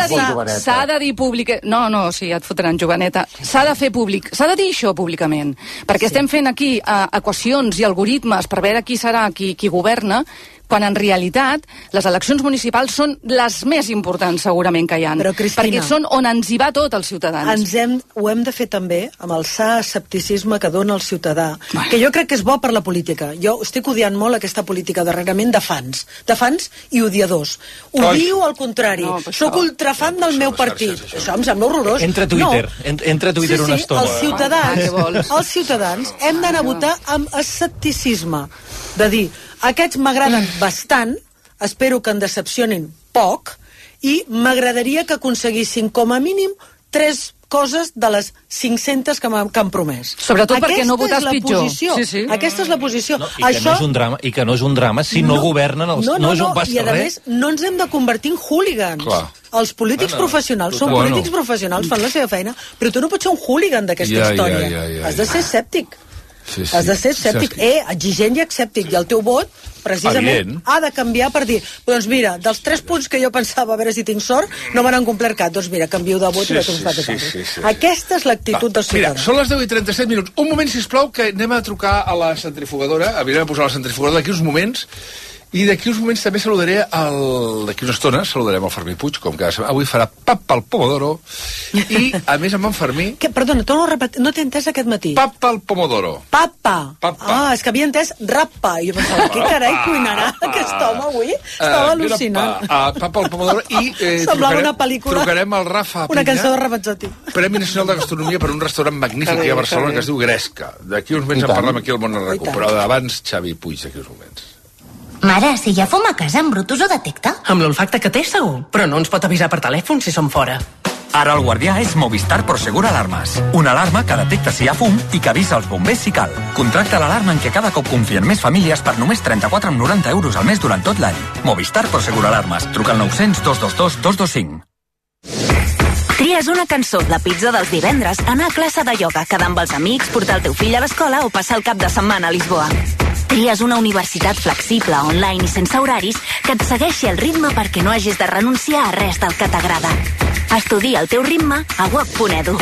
S'ha de dir públic... No, sí, et fotran, joveneta. S'ha de fer públic, s'ha de dir això públicament. Perquè estem fent aquí equacions i algoritmes per veure qui serà qui governa, quan en realitat les eleccions municipals són les més importants segurament que hi ha. Però, Cristina, perquè són on ens hi va tot els ciutadans. Ho hem de fer també amb el sa escepticisme que dona el ciutadà, que jo crec que és bo per la política. Jo estic odiant molt aquesta política darrerament de fans i odiadors. Odio al contrari. Soc ultrafan del meu partit. Això em sembla horrorós. Entra a Twitter una estona. Els ciutadans hem d'anar a votar amb escepticisme. De dir, aquests m'agraden bastant, espero que en decepcionin poc, i m'agradaria que aconseguissin com a mínim 3 coses de les 500 que han promès. Sobretot perquè no votar és pitjor. Aquesta és la posició. I que no és un drama si no governen els... No és un pas i a més, no ens hem de convertir en hooligans. Els polítics professionals són polítics professionals, fan la seva feina, però tu no pots ser un hooligan d'aquesta història. Has de ser escèptic. Has de ser escèptic, exigent i escèptic, i el teu vot precisament ha de canviar per dir, doncs mira, dels 3 punts que jo pensava a veure si tinc sort, no me n'han complert cap, doncs mira, canvio de vot i vaig a tot. Aquesta és l'actitud dels ciutadans. Mira, són les 10:37 minuts. Un moment, sisplau, que anem a trucar a la centrifugadora, a posar la centrifugadora d'aquí uns moments. I d'aquí uns moments també saludaré d'aquí una estona saludarem el Fermí Puig, com cada setmana. Avui farà papa al pomodoro i, a més, amb en Fermí... Perdona, no t'he entès aquest matí. Papa al pomodoro. Papa. És que havia entès rapa. I jo pensava, què carai cuinarà aquest home avui? Estava al·lucinant. Papa al pomodoro i semblava una pel·lícula. Trucarem al Rafa Pinya, una cançó de Ramazzotti. Premi Nacional de Gastronomia per un restaurant magnífic aquí a Barcelona que es diu Gresca. D'aquí uns moments en parlem aquí al Món Arracó, però abans Xavi Puig, d'aquí uns moments. Mare, si ja fum a casa, en Brutus ho detecta? Amb l'olfacte que té, segur. Però no ens pot avisar per telèfon si som fora. Ara el guardià és Movistar Prosegur Alarmes. Una alarma que detecta si hi ha fum i que avisa els bombers si cal. Contracta l'alarma en què cada cop confien més famílies per només 34,90 € al mes durant tot l'any. Movistar Prosegur Alarmes. Truca al 900 222 225. Tries una cançó, la pizza dels divendres, anar a classe de ioga, quedar amb els amics, portar el teu fill a l'escola o passar el cap de setmana a Lisboa. Tries una universitat flexible, online i sense horaris que et segueixi el ritme perquè no hagis de renunciar a res del que t'agrada. Estudia el teu ritme a web.edu.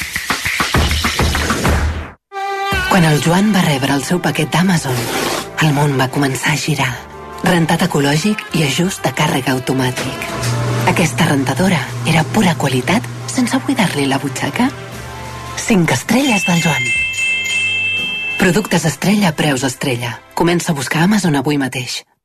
Quan el Joan va rebre el seu paquet d'Amazon, el món va començar a girar. Rentat ecològic i ajust de càrrega automàtic. Aquesta rentadora era pura qualitat sense buidar-li la butxaca. 5 estrelles del Joan. Productes Estrella a preus Estrella. Comença a buscar Amazon avui mateix.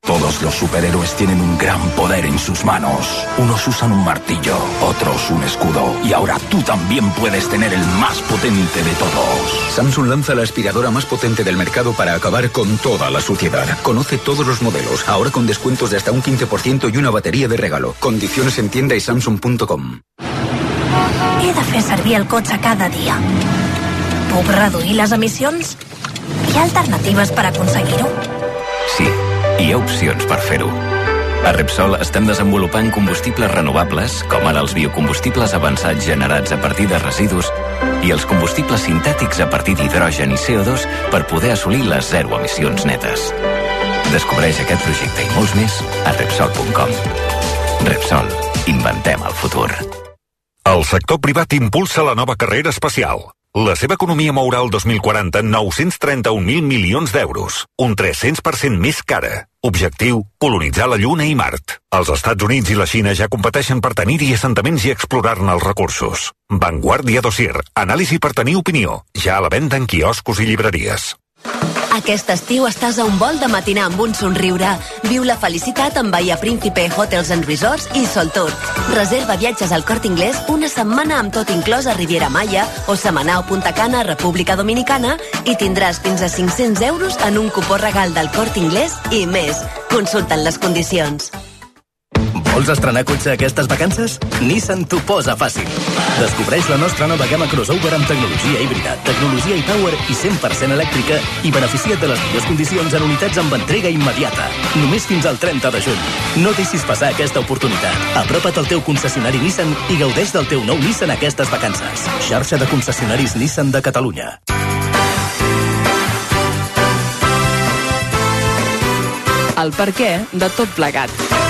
Todos los superhéroes tienen un gran poder en sus manos. Unos usan un martillo, otros un escudo. Y ahora tú también puedes tener el más potente de todos. Samsung lanza la aspiradora más potente del mercado para acabar con toda la suciedad. Conoce todos los modelos, ahora con descuentos de hasta un 15% y una batería de regalo. Condiciones en tienda y samsung.com. He de fer servir el cotxe cada dia. Puc reduir les emissions? Hi ha alternatives per aconseguir-ho? Sí, hi ha opcions per fer-ho. A Repsol estem desenvolupant combustibles renovables, com ara els biocombustibles avançats generats a partir de residus i els combustibles sintètics a partir d'hidrogen i CO2 per poder assolir les zero emissions netes. Descobreix aquest projecte i molts més a Repsol.com. Repsol. Inventem el futur. El sector privat impulsa la nova carrera espacial. La seva economia mourà el 2040 931.000 milions d'euros, un 300% més cara. Objectiu, colonitzar la Lluna i Mart. Els Estats Units i la Xina ja competeixen per tenir-hi assentaments i explorar-ne els recursos. Vanguardia Dossier, anàlisi per tenir opinió, ja a la venda en quioscos i llibreries. Aquest estiu estàs a un vol de matinar amb un somriure. Viu la felicitat amb Bahia Príncipe Hotels and Resorts i Soltour. Reserva viatges al Corte Inglés una setmana amb tot inclòs a Riviera Maya o Samaná o Punta Cana, República Dominicana, i tindràs fins a 500 euros en un cupó regal del Corte Inglés i més. Consulta'n les condicions. Vols estrenar cotxe aquestes vacances? Nissan t'ho posa fàcil. Descobreix la nostra nova gamma crossover amb tecnologia híbrida, tecnologia e-Power i 100% elèctrica i beneficia't de les millors condicions en unitats amb entrega immediata. Només fins al 30 de juny. No deixis passar aquesta oportunitat. Apropa't al teu concessionari Nissan i gaudeix del teu nou Nissan aquestes vacances. Xarxa de concessionaris Nissan de Catalunya. El perquè de tot plegat.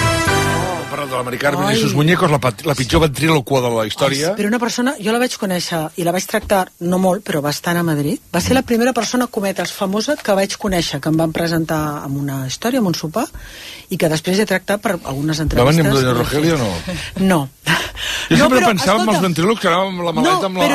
De la Mari Carmen i sus muñecos, la pitjor ventríloqua de la història. Però una persona, jo la vaig conèixer i la vaig tractar, no molt, però bastant a Madrid. Va ser la primera persona cometes famosa que vaig conèixer, que em van presentar amb una història, amb un sopar, i que després he tractat per algunes entrevistes. Va venir amb Doña Rogelia o no? No. Jo sempre pensava en els ventrílocs que anàvem amb la maleta amb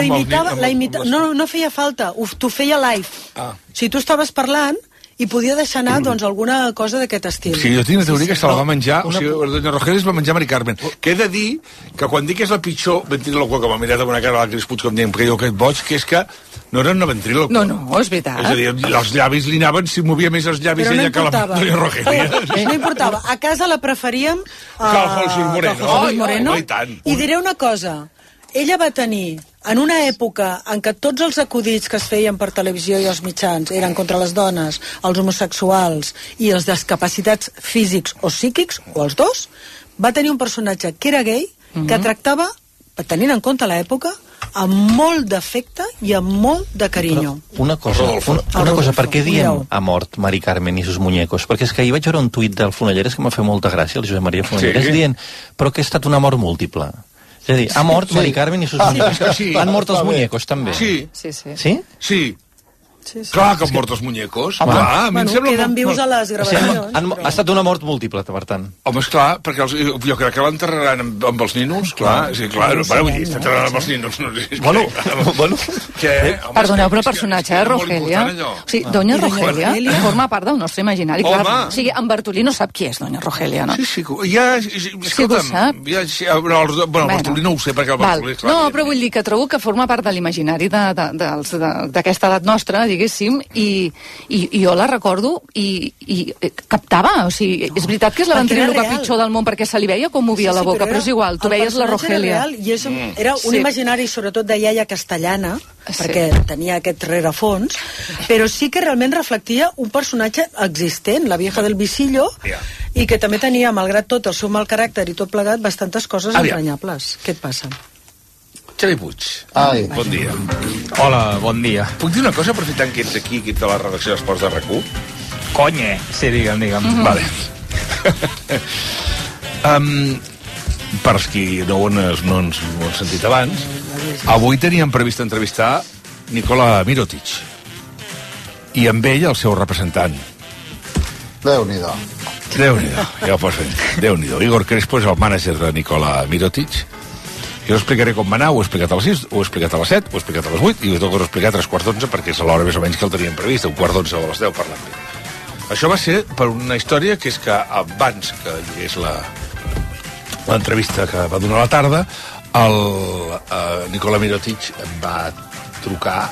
no feia falta, t'ho feia live. Si tu estaves parlant, i podia deixar anar, doncs, alguna cosa d'aquest estil. Sí, jo tinc la teoria que se la va menjar, o sigui, Doña Rogelia es va menjar Mari Carmen. Que he de dir que quan dic que és la pitjor ventríloqua que m'ha mirat amb una cara a la Cris Puig, com dient, perquè jo aquest boig, que és que no era una ventríloqua. No, és veritat. És a dir, els llavis li anaven, si movia més els llavis ella que la Doña Rogelia. No importava. A casa la preferíem que el Jesús Moreno. I diré una cosa, ella va tenir, en una època en què tots els acudits que es feien per televisió i els mitjans eren contra les dones, els homosexuals i els discapacitats físics o psíquics, o els dos, va tenir un personatge que era gay, que tractava, tenint en compte l'època, amb molt d'afecte i amb molt de carinyo. Però una cosa, per què diem ha mort Mari Carmen i sus muñecos? Perquè és que ahir vaig veure un tuit del Fonolleres que m'ha fet molta gràcia, el Josep Maria Fonolleres, dient, però que ha estat una mort múltiple. És a dir, ha mort Mari Carmen i sus muñecos. Han mort els muñecos, també. Sí. Sí? Sí. Clar que han mort els muñecos. Queden vius a les gravacions. Ha estat una mort múltiple, per tant. Home, esclar, perquè jo crec que l'enterraran amb els ninos, clar. Sí, clar, vull dir, s'enterraran amb els ninos. Bueno. Perdoneu, però el personatge de Rogelia... O sigui, Doña Rogelia forma part del nostre imaginari. O sigui, en Bartolí no sap qui és Doña Rogelia, no? Sí, ja... Escolta'm, bueno, el Bartolí no ho sé, perquè el Bartolí... No, però vull dir que trobo que forma part de l'imaginari d'aquesta edat nostra, diguéssim, i jo la recordo i captava, o sigui, és veritat que és la ventríloca pitjor del món perquè se li veia com movia la boca, però és igual, tu veies la Rogelia. Era un imaginari, sobretot de iaia castellana, perquè tenia aquest rerefons, però sí que realment reflectia un personatge existent, la vieja del visillo, i que també tenia, malgrat tot el seu mal caràcter i tot plegat, bastantes coses entranyables. Què et passa? Xavi Puig, bon dia. Hola, bon dia. Puc dir una cosa, aprofitant que ets aquí de la redacció d'Esports de RAC1? Conye! Sí, digue'm. Vale. Per als qui no ho han sentit abans, avui teníem previst entrevistar Nikola Mirotic. I amb ell el seu representant. Déu-n'hi-do, ja ho pots fer. Déu-n'hi-do. Igor Crespo és el mànager de Nikola Mirotic. Jo us explicaré com va anar, ho he explicat a les 6, ho he explicat a les 7, ho he explicat a les 8 i ho he explicat a 3:15 perquè és a l'hora més o menys que el teníem previst, a 11:15 o a les 10 parlant bé. Això va ser per una història que és que abans que hi hagués l'entrevista que va donar a la tarda, el Nikola Mirotic em va trucar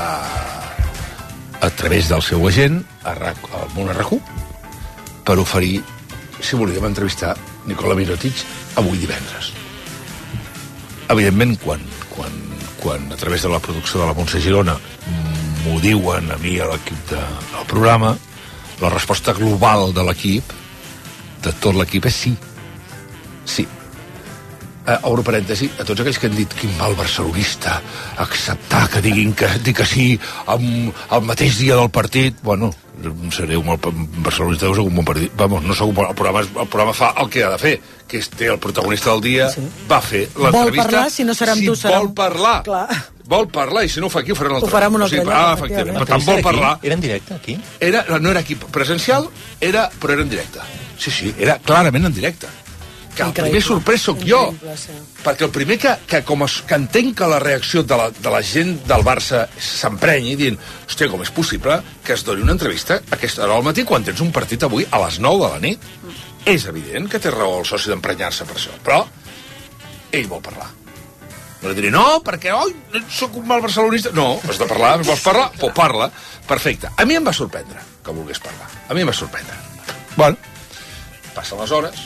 a través del seu agent al Món RAC1 per oferir si volíem entrevistar Nikola Mirotic avui divendres. Evidentment, quan a través de la producció de la Montse Girona m'ho diuen a mi a l'equip del programa, la resposta global de l'equip, de tot l'equip, és sí. Sí. Obro parèntesi, a tots aquells que han dit quin mal barcelonista acceptar que diguin que dic que sí el mateix dia del partit, bueno, seré un mal barcelonista, deu ser un bon partit. Vamos, no sóc el programa fa el que ha de fer, que és té el protagonista del dia, va fer l'entrevista. Vol parlar, si no serà amb tu, serà... Si vol parlar. Clar. Vol parlar, i si no ho fa aquí, ho farà un altre. Ho farà un altre lloc, efectivament. Per tant, vol parlar. Era en directe, aquí? No era aquí presencial, però era en directe. Sí, era clarament en directe. Que el primer sorprès sóc jo. Perquè el primer que entenc que la reacció de la gent del Barça s'emprenyi dient, hòstia, com és possible que es doni una entrevista a aquesta hora al matí quan tens un partit avui a les 9 de la nit? És evident que té raó el soci d'emprenyar-se per això, però ell vol parlar. No li diré, no, perquè sóc un mal barcelonista. No, has de parlar, vols parlar? Pues parla. Perfecte. A mi em va sorprendre que volgués parlar. A mi em va sorprendre. Bueno, passen les hores,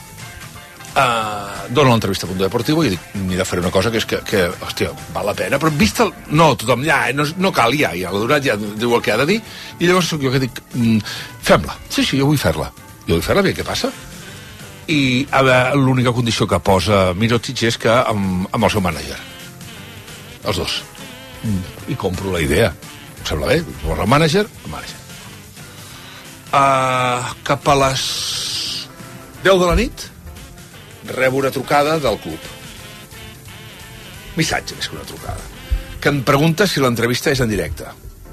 dono l'entrevista a Mundo Deportivo i dic, m'hi de fer una cosa que és que hòstia, val la pena, però vist el... No, tothom, no cal, ja l'ha donat, ja diu el que ha de dir, i llavors sóc jo que dic, fem-la. Sí, jo vull fer-la. Jo vull fer-la, bé, què passa? I l'única condició que posa Mirotic és que amb el seu mànager. Els dos. I compro la idea. Em sembla bé, el mànager, el mànager. Cap a les 10 de la nit rebo una trucada del club. Missatge més que una trucada. Que em pregunta si l'entrevista és en directe.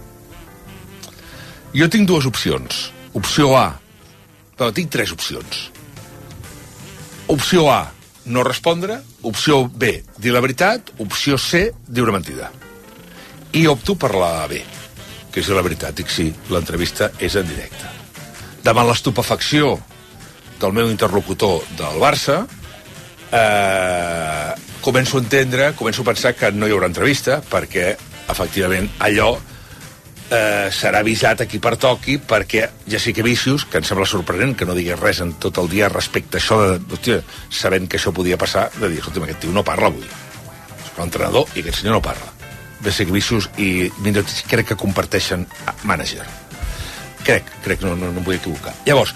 Jo tinc dues opcions. Opció A. Però tinc tres opcions. Opció A, no respondre. Opció B, dir la veritat. Opció C, dir una mentida. I opto per la B, que és la veritat. Dic sí, l'entrevista és en directe. Davant l'estupefacció del meu interlocutor del Barça, començo a entendre, començo a pensar que no hi haurà entrevista, perquè, efectivament, allò serà avisat aquí per toqui, perquè ja sí que Vicius, que em sembla sorprenent que no digués res en tot el dia respecte a això hòstia, sabent que això podia passar, de dir, escolta, aquest tio no parla avui. És l'entrenador i aquest senyor no parla. Ve ser que Vicius i Mirotic crec que comparteixen mànager. Crec, no em vull equivocar. Llavors,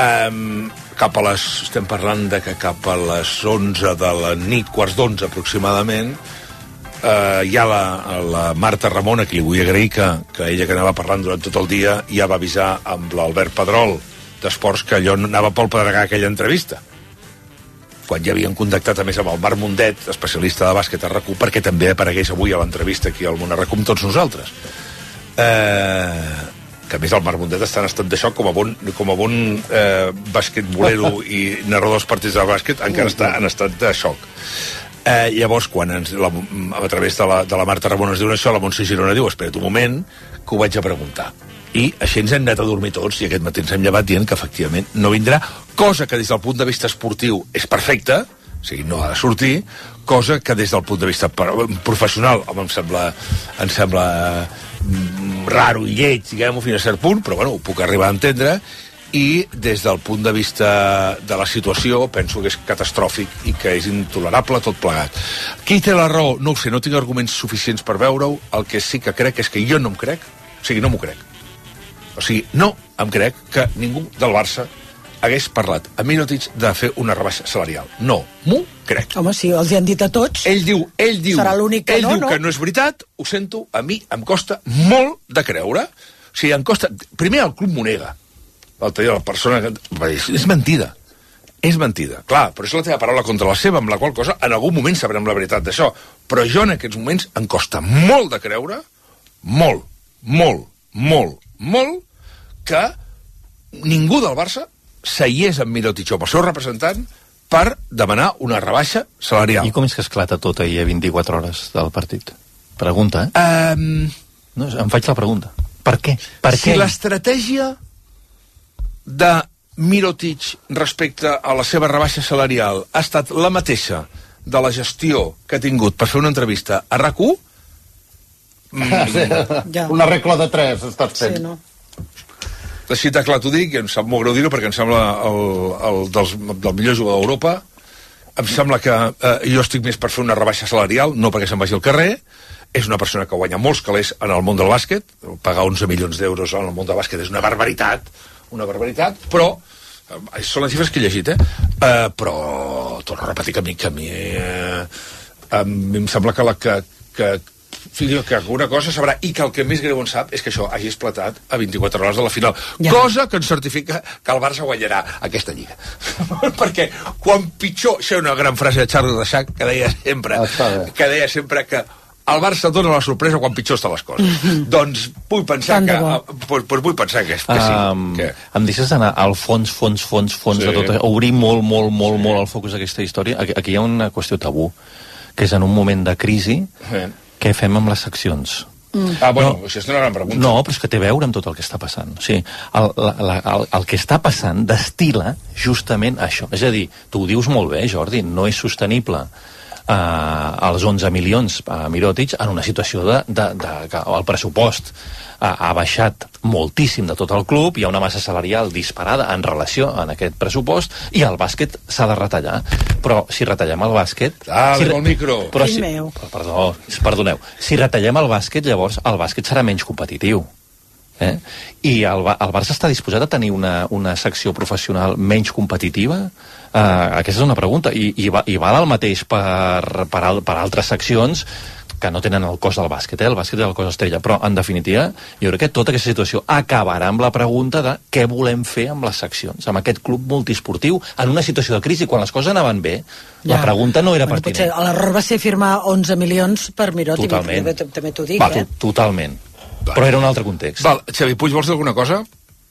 estem parlant de que cap a les 11 de la nit, quarts d'11 aproximadament, hi ha la Marta Ramon, a qui li vull agrair que ella que anava parlant durant tot el dia ja va avisar amb l'Albert Pedrol d'Esports que allò anava pel pedregar aquella entrevista, quan ja havien contactat a més amb el Marc Mundet, especialista de bàsquet a RAC1, perquè també aparegués avui a l'entrevista aquí al Món RAC1 amb tots nosaltres. Que a més el Marc Mundet està en estat de xoc com a bon basquetbolero i narrador dels partits de bàsquet, encara està en estat de xoc. Llavors, quan a través de la Marta Ramon ens diuen això, la Montse Girona diu, espera't un moment, que ho vaig a preguntar. I així ens hem anat a dormir tots, i aquest matí ens hem llevat dient que efectivament no vindrà, cosa que des del punt de vista esportiu és perfecta, o sigui, no ha de sortir, cosa que des del punt de vista professional, home, em sembla raro i lleig, diguem-ho, fins a cert punt, però bueno, ho puc arribar a entendre, i des del punt de vista de la situació penso que és catastròfic i que és intolerable tot plegat. Qui té la raó? No ho sé, no tinc arguments suficients per veure-ho. El que sí que crec és que jo no em crec, o sigui, no m'ho crec. O sigui, no em crec que ningú del Barça hagués parlat a Mirotic de fer una rebaixa salarial. No, m'ho crec. Home, sí, els hi han dit a tots. Ell diu serà l'únic que no, que no és veritat, ho sento, a mi em costa molt de creure. O sigui, em costa... Primer el club m'ho nega. L'altre dia la persona que va dir, és mentida. És mentida. Clar, però és la teva paraula contra la seva, amb la qual cosa en algun moment sabrem la veritat d'això. Però jo en aquests moments em costa molt de creure, molt, que ningú del Barça seiés amb Mirotic o amb el seu representant per demanar una rebaixa salarial. I com és que esclata tot ahir a 24 hores del partit? Pregunta, No, em faig la pregunta. Per què? Si l'estratègia de Mirotic respecte a la seva rebaixa salarial ha estat la mateixa de la gestió que ha tingut per fer una entrevista a RAC1, una regla de 3 estàs fent. Sí, no? Així de clar t'ho dic, i em sap molt greu dir-ho perquè em sembla del millor jugador d'Europa. Em sembla que jo estic més per fer una rebaixa salarial, no perquè se'n vagi al carrer. És una persona que guanya molts calés en el món del bàsquet. Pagar 11 milions d'euros en el món del bàsquet és una barbaritat, però són les xifres que he llegit, però torno a repetir que a mi em sembla que alguna cosa sabrà, i que el que més greu en sap és que això hagi esclatat a 24 hores de la final, cosa que ens certifica que el Barça guanyarà aquesta lliga. Perquè quan pitjor, això és una gran frase de Charles Reixac que deia sempre que el Barça dona la sorpresa quan pitjor estan les coses. Doncs vull pensar que sí. Em deixes anar al fons de tot, obrir molt el focus d'aquesta història. Aquí hi ha una qüestió tabú, que és en un moment de crisi, què fem amb les seccions? Això és una gran pregunta. No, però és que té a veure amb tot el que està passant. O sigui, el que està passant destila justament això. És a dir, tu ho dius molt bé, Jordi, no és sostenible els 11 milions a Mirotic en una situació que el pressupost ha baixat moltíssim de tot el club, hi ha una massa salarial disparada en relació a aquest pressupost, i el bàsquet s'ha de retallar. Però si retallem el bàsquet... el micro! Perdoneu. Si retallem el bàsquet, llavors el bàsquet serà menys competitiu. I el Barça està disposat a tenir una secció professional menys competitiva? Aquesta és una pregunta. I val el mateix per altres seccions que no tenen el cos del bàsquet, el bàsquet és el cos estrella, però en definitiva jo crec que tota aquesta situació acabarà amb la pregunta de què volem fer amb les seccions, amb aquest club multiesportiu en una situació de crisi, quan les coses anaven bé. La pregunta no era pertinent. L'error va ser firmar 11 milions per Mirotic. Totalment. També t'ho dic, Totalment. Però era un altre context. Xavi Puig, vols dir alguna cosa?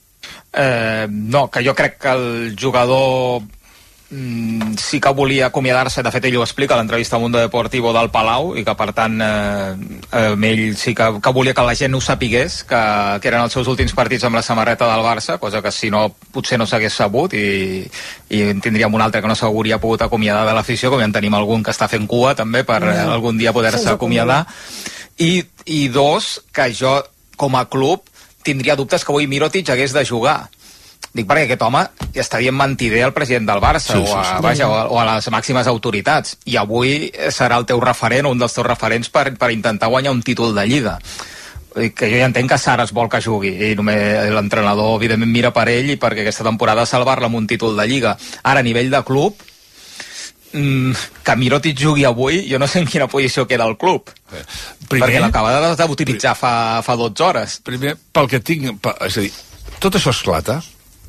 No, que jo crec que el jugador sí que volia acomiadar-se, de fet ell ho explica a l'entrevista a Mundo Deportivo del Palau, i que per tant ell sí que volia que la gent ho sapigués, que eren els seus últims partits amb la samarreta del Barça, cosa que si no potser no s'hagués sabut, i en tindríem un altre que no s'hauria pogut acomiadar de l'afició, com ja en tenim algun que està fent cua també per algun dia poder-se acomiadar. I dos, que jo com a club tindria dubtes que avui Mirotic hagués de jugar. Dic perquè aquest home ja està dient mentider al president del Barça o a les màximes autoritats, i avui serà el teu referent o un dels teus referents per intentar guanyar un títol de Lliga. Que jo ja entenc que Sara es vol que jugui, i només l'entrenador evidentment mira per ell i perquè aquesta temporada salvar-la amb un títol de Lliga. Ara, a nivell de club, que Mirotic jugui avui, jo no sé en quina posició queda el club, perquè l'acabada d'utilitzar fa 12 hores. Primer, pel que tinc, és a dir, tot això esclata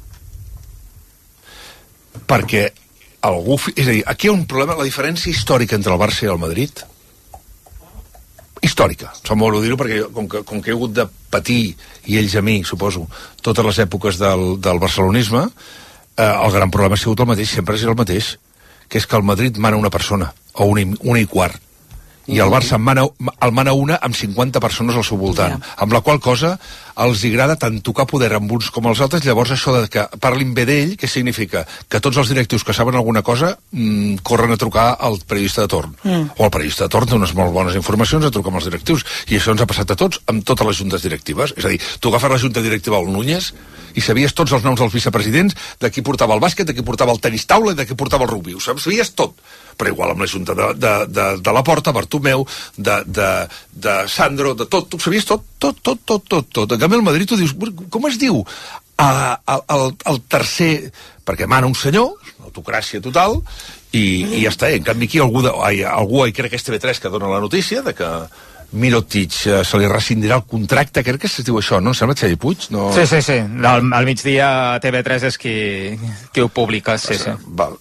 perquè algú... És a dir, aquí hi ha un problema, la diferència històrica entre el Barça i el Madrid, històrica, em sap molt greu dir-ho perquè com que he hagut de patir, i ells a mi, suposo, totes les èpoques del barcelonisme, el gran problema ha sigut el mateix, sempre és el mateix, que és que el Madrid mana una persona, o una i quart, i el Barça el mana una amb 50 persones al seu voltant, amb la qual cosa els agrada tant tocar poder amb uns com els altres. Llavors això de que parlin bé d'ell, què significa? Que tots els directius que saben alguna cosa corren a trucar al periodista de torn, o el periodista de torn té unes molt bones informacions a trucar amb els directius, i això ens ha passat a tots amb totes les juntes directives. És a dir, tu agafes la junta directiva al Núñez i sabies tots els noms dels vicepresidents, de qui portava el bàsquet, de qui portava el tenis taula i de qui portava el rugby, ho sabies tot. Però igual amb la junta de la Porta, Bartomeu, de Sandro, de tot, tu sabies tot. En canvi al Madrid tu dius, com es diu el tercer, perquè mana un senyor, autocràcia total, i ja està. En canvi aquí algú, crec que és TV3 que dona la notícia de que Mirotic se li rescindirà el contracte, crec que es diu això, no? Em sembla, Xavi Puig? No... Sí. Al migdia TV3 és qui ho publica, sí. Val.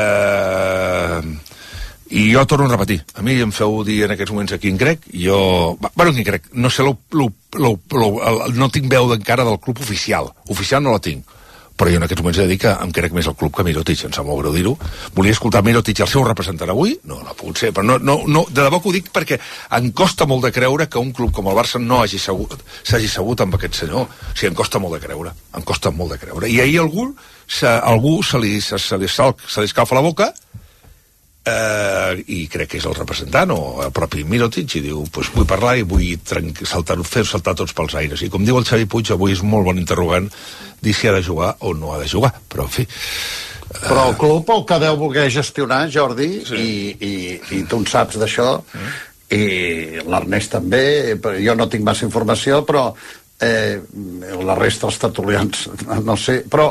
I jo torno a repetir, a mi em feu dir en aquests moments a quin crec, quin crec, no sé, no tinc veu encara del club oficial no la tinc, però jo en aquests moments he de dir que em crec més el club que Mirotic, em sap molt greu dir-ho. Volia escoltar Mirotic, el seu representant avui, no ha pogut ser, però no, de debò que ho dic perquè em costa molt de creure que un club com el Barça no s'hagi sabut amb aquest senyor. O sigui, em costa molt de creure, I ahir algú se li escalfa la boca, i crec que és el representant o el propi Mirotic, i diu, pues vull parlar i vull fer saltar tots pels aires, i com diu el Xavi Puig, avui és molt bon interrogant dir si ha de jugar o no ha de jugar, però en fi. Però el club el que deu voler gestionar, Jordi, i tu en saps d'això, i l'Ernest també, jo no tinc massa informació, però la resta dels tertulians no sé, però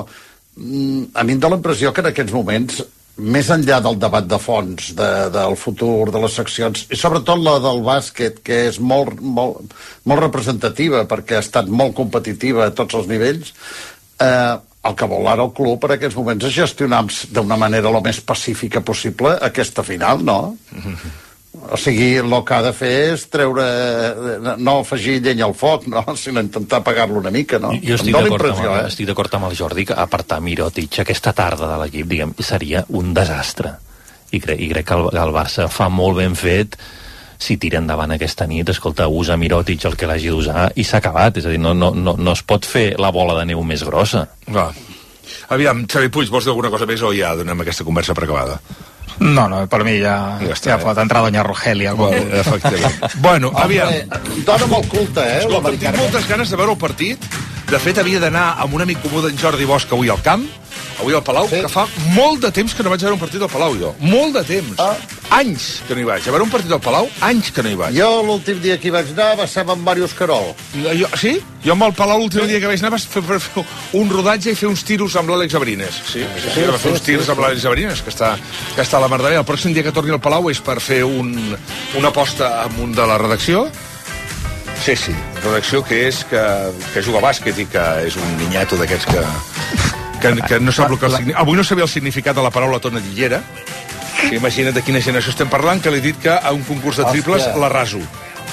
a mi em dóna la impressió que en aquests moments, més enllà del debat de fons del futur de les seccions, i sobretot la del bàsquet, que és molt representativa perquè ha estat molt competitiva a tots els nivells, el que vol ara el club per aquests moments és gestionar d'una manera el més pacífica possible aquesta final, no? O sigui, el que ha de fer és treure, no afegir llenya al foc, no? Sinó intentar apagar-lo una mica, no? Jo estic d'acord amb el Jordi que apartar Mirotic aquesta tarda de l'equip, diguem, seria un desastre. I crec que el Barça fa molt ben fet si tira endavant aquesta nit, escolta, usa Mirotic el que l'hagi d'usar i s'ha acabat. És a dir, no es pot fer la bola de neu més grossa. Va. Aviam, Xavi Puig, vols dir alguna cosa més o ja donem aquesta conversa per acabada? No, per mi ja pot entrar doña Rogelia. Efectivament. Bueno, aviam. Dona molt culte, Escolta, tinc moltes ganes de veure el partit. De fet, havia d'anar amb un amic comú d'en Jordi Bosch avui al camp, avui al Palau, que fa molt de temps que no vaig a veure un partit al Palau, jo. Molt de temps. Anys que no hi vaig. A veure un partit al Palau, anys que no hi vaig. Jo l'últim dia que hi vaig anar va ser amb Màrius Querol. Sí? Jo amb el Palau l'últim dia que vaig anar va fer un rodatge i fer uns tiros amb l'Àlex Abrines. Sí, va fer uns tiros amb l'Àlex Abrines, que està a la mar de bé. El pròxim dia que torni al Palau és per fer una aposta amb un de la redacció. Sí, redacció que juga a bàsquet i que és un niñato d'aquests que no sap el que avui no sabia el significat de la paraula tonadillera. Imagina't de quina generació estem parlant, que li he dit que a un concurs de triples l'arraso.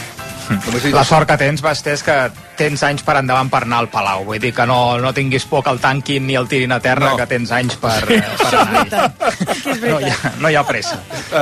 La sort que tens, Basté, és que tens anys per endavant per anar al Palau. Vull dir que no tinguis por que el tanquin ni el tirin a terra, que tens anys per anar-hi. No hi ha pressa.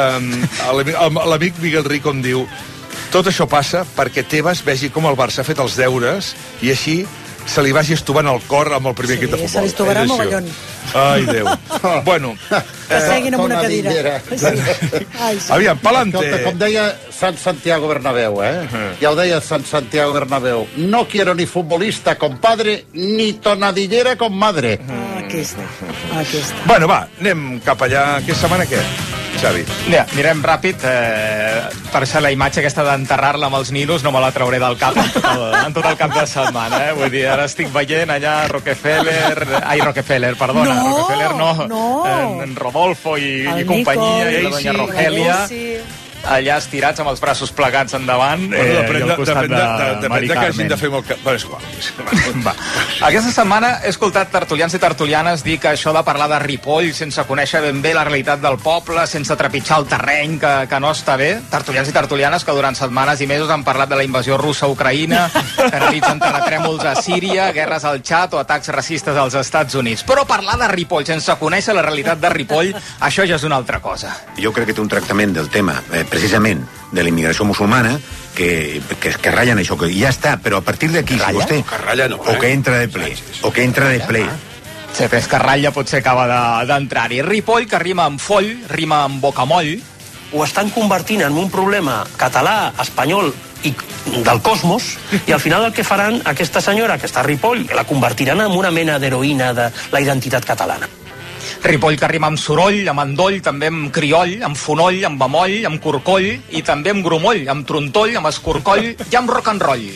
L'amic Miguel Rico em diu: tot això passa perquè Tebas vegi com el Barça ha fet els deures i així se li vagi estovant el cor amb el primer equip de futbol. Se li estovarà mogollon. Ai, Déu. Bueno. Que seguin amb una cadira. Aviam, pa'lante. Com deia Sant Santiago Bernabéu, ja ho deia Sant Santiago Bernabéu. No quiero ni futbolista con padre, ni tonadillera con madre. Aquesta. Bueno, va, anem cap allà. Aquesta setmana què? Xavi. Ja, mirem ràpid, per ser la imatge aquesta d'enterrar-la amb els ninos no me la trauré del cap en tot el cap de setmana, Vull dir, ara estic veient allà Rockefeller, perdona, no, Rockefeller en Rodolfo i companyia, i la doña Rogelia, allà estirats amb els braços plegats endavant, i al costat de Mari Carmen. Que hagin de fer molt... Però és igual. Aquesta setmana he escoltat tertulians i tertulianes dir que això de parlar de Ripoll sense conèixer ben bé la realitat del poble, sense trepitjar el terreny, que no està bé. Tertulians i tertulianes que durant setmanes i mesos han parlat de la invasió russa a Ucraïna, que analitzen terratrèmols a Síria, guerres al Txad o atacs racistes als Estats Units. Però parlar de Ripoll sense conèixer la realitat de Ripoll, això ja és una altra cosa. Jo crec que té un tractament del tema precisament de la immigració musulmana que ratlla en això, que ja està, però a partir d'aquí, si vostè... O que entra de ple. Sí, és que ratlla potser acaba d'entrar-hi. Ripoll, que rima amb foll, rima amb bocamoll. Ho estan convertint en un problema català, espanyol i del cosmos, i al final el que faran aquesta senyora, que està a Ripoll, la convertiran en una mena d'heroïna de la identitat catalana. Ripoll, que rima amb soroll, amb endoll, també amb crioll, amb fonoll, amb bemoll, amb corcoll, i també amb grumoll, amb trontoll, amb escorcoll i amb rock and roll.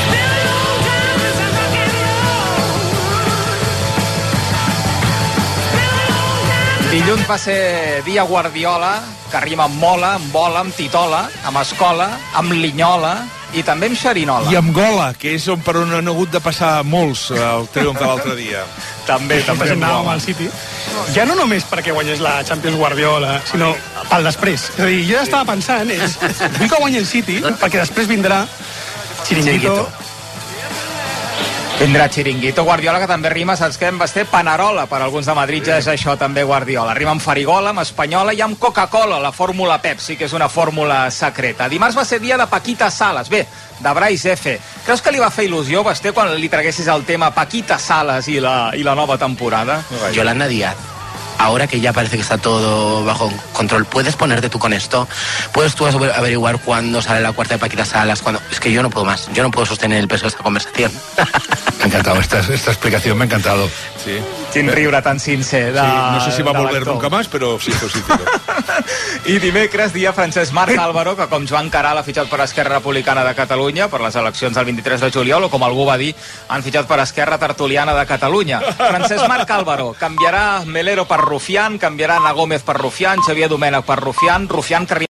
Dilluns va ser dia Guardiola, que rima amb mola, amb bola, amb titola, amb escola, amb linyola i també amb xerinola. I amb gola, que és per on han hagut de passar molts el triomf de l'altre dia. També anàvem al City. Ja no només perquè guanyés la Champions Guardiola, sinó pel després. És a dir, jo ja estava pensant, vull que guanyi el City, perquè després vindrà Chiringuito. Tindrà Chiringuito. Guardiola, que també rima, saps què? En Basté, Panerola, per alguns de Madrid ja és això també Guardiola. Rima amb Farigola, amb Espanyola i amb Coca-Cola, la fórmula Pepsi, que és una fórmula secreta. Dimarts va ser dia de Paquita Salas, bé, de Bryce F. Creus que li va fer il·lusió, Basté, quan li traguessis el tema Paquita Salas i la nova temporada? Yolanda Díaz. Ahora que ya parece que está todo bajo control, ¿puedes ponerte tú con esto? ¿Puedes tú averiguar cuándo sale la cuarta de Paquita Salas? Es que yo no puedo más, yo no puedo sostener el peso de esta conversación. Me ha encantado, esta explicación me ha encantado. Sí. Quin riure tan sincer de... Sí, no sé si va a volver nunca más, però sí, positivo. I dimecres, dia Francesc Marc Álvaro, que com Joan Caral ha fitxat per Esquerra Republicana de Catalunya per les eleccions del 23 de juliol, o com algú va dir, han fitxat per Esquerra Tertuliana de Catalunya. Francesc Marc Álvaro canviarà Melero per Rufián, canviarà Ana Gómez per Rufián, Xavier Domènech per Rufián que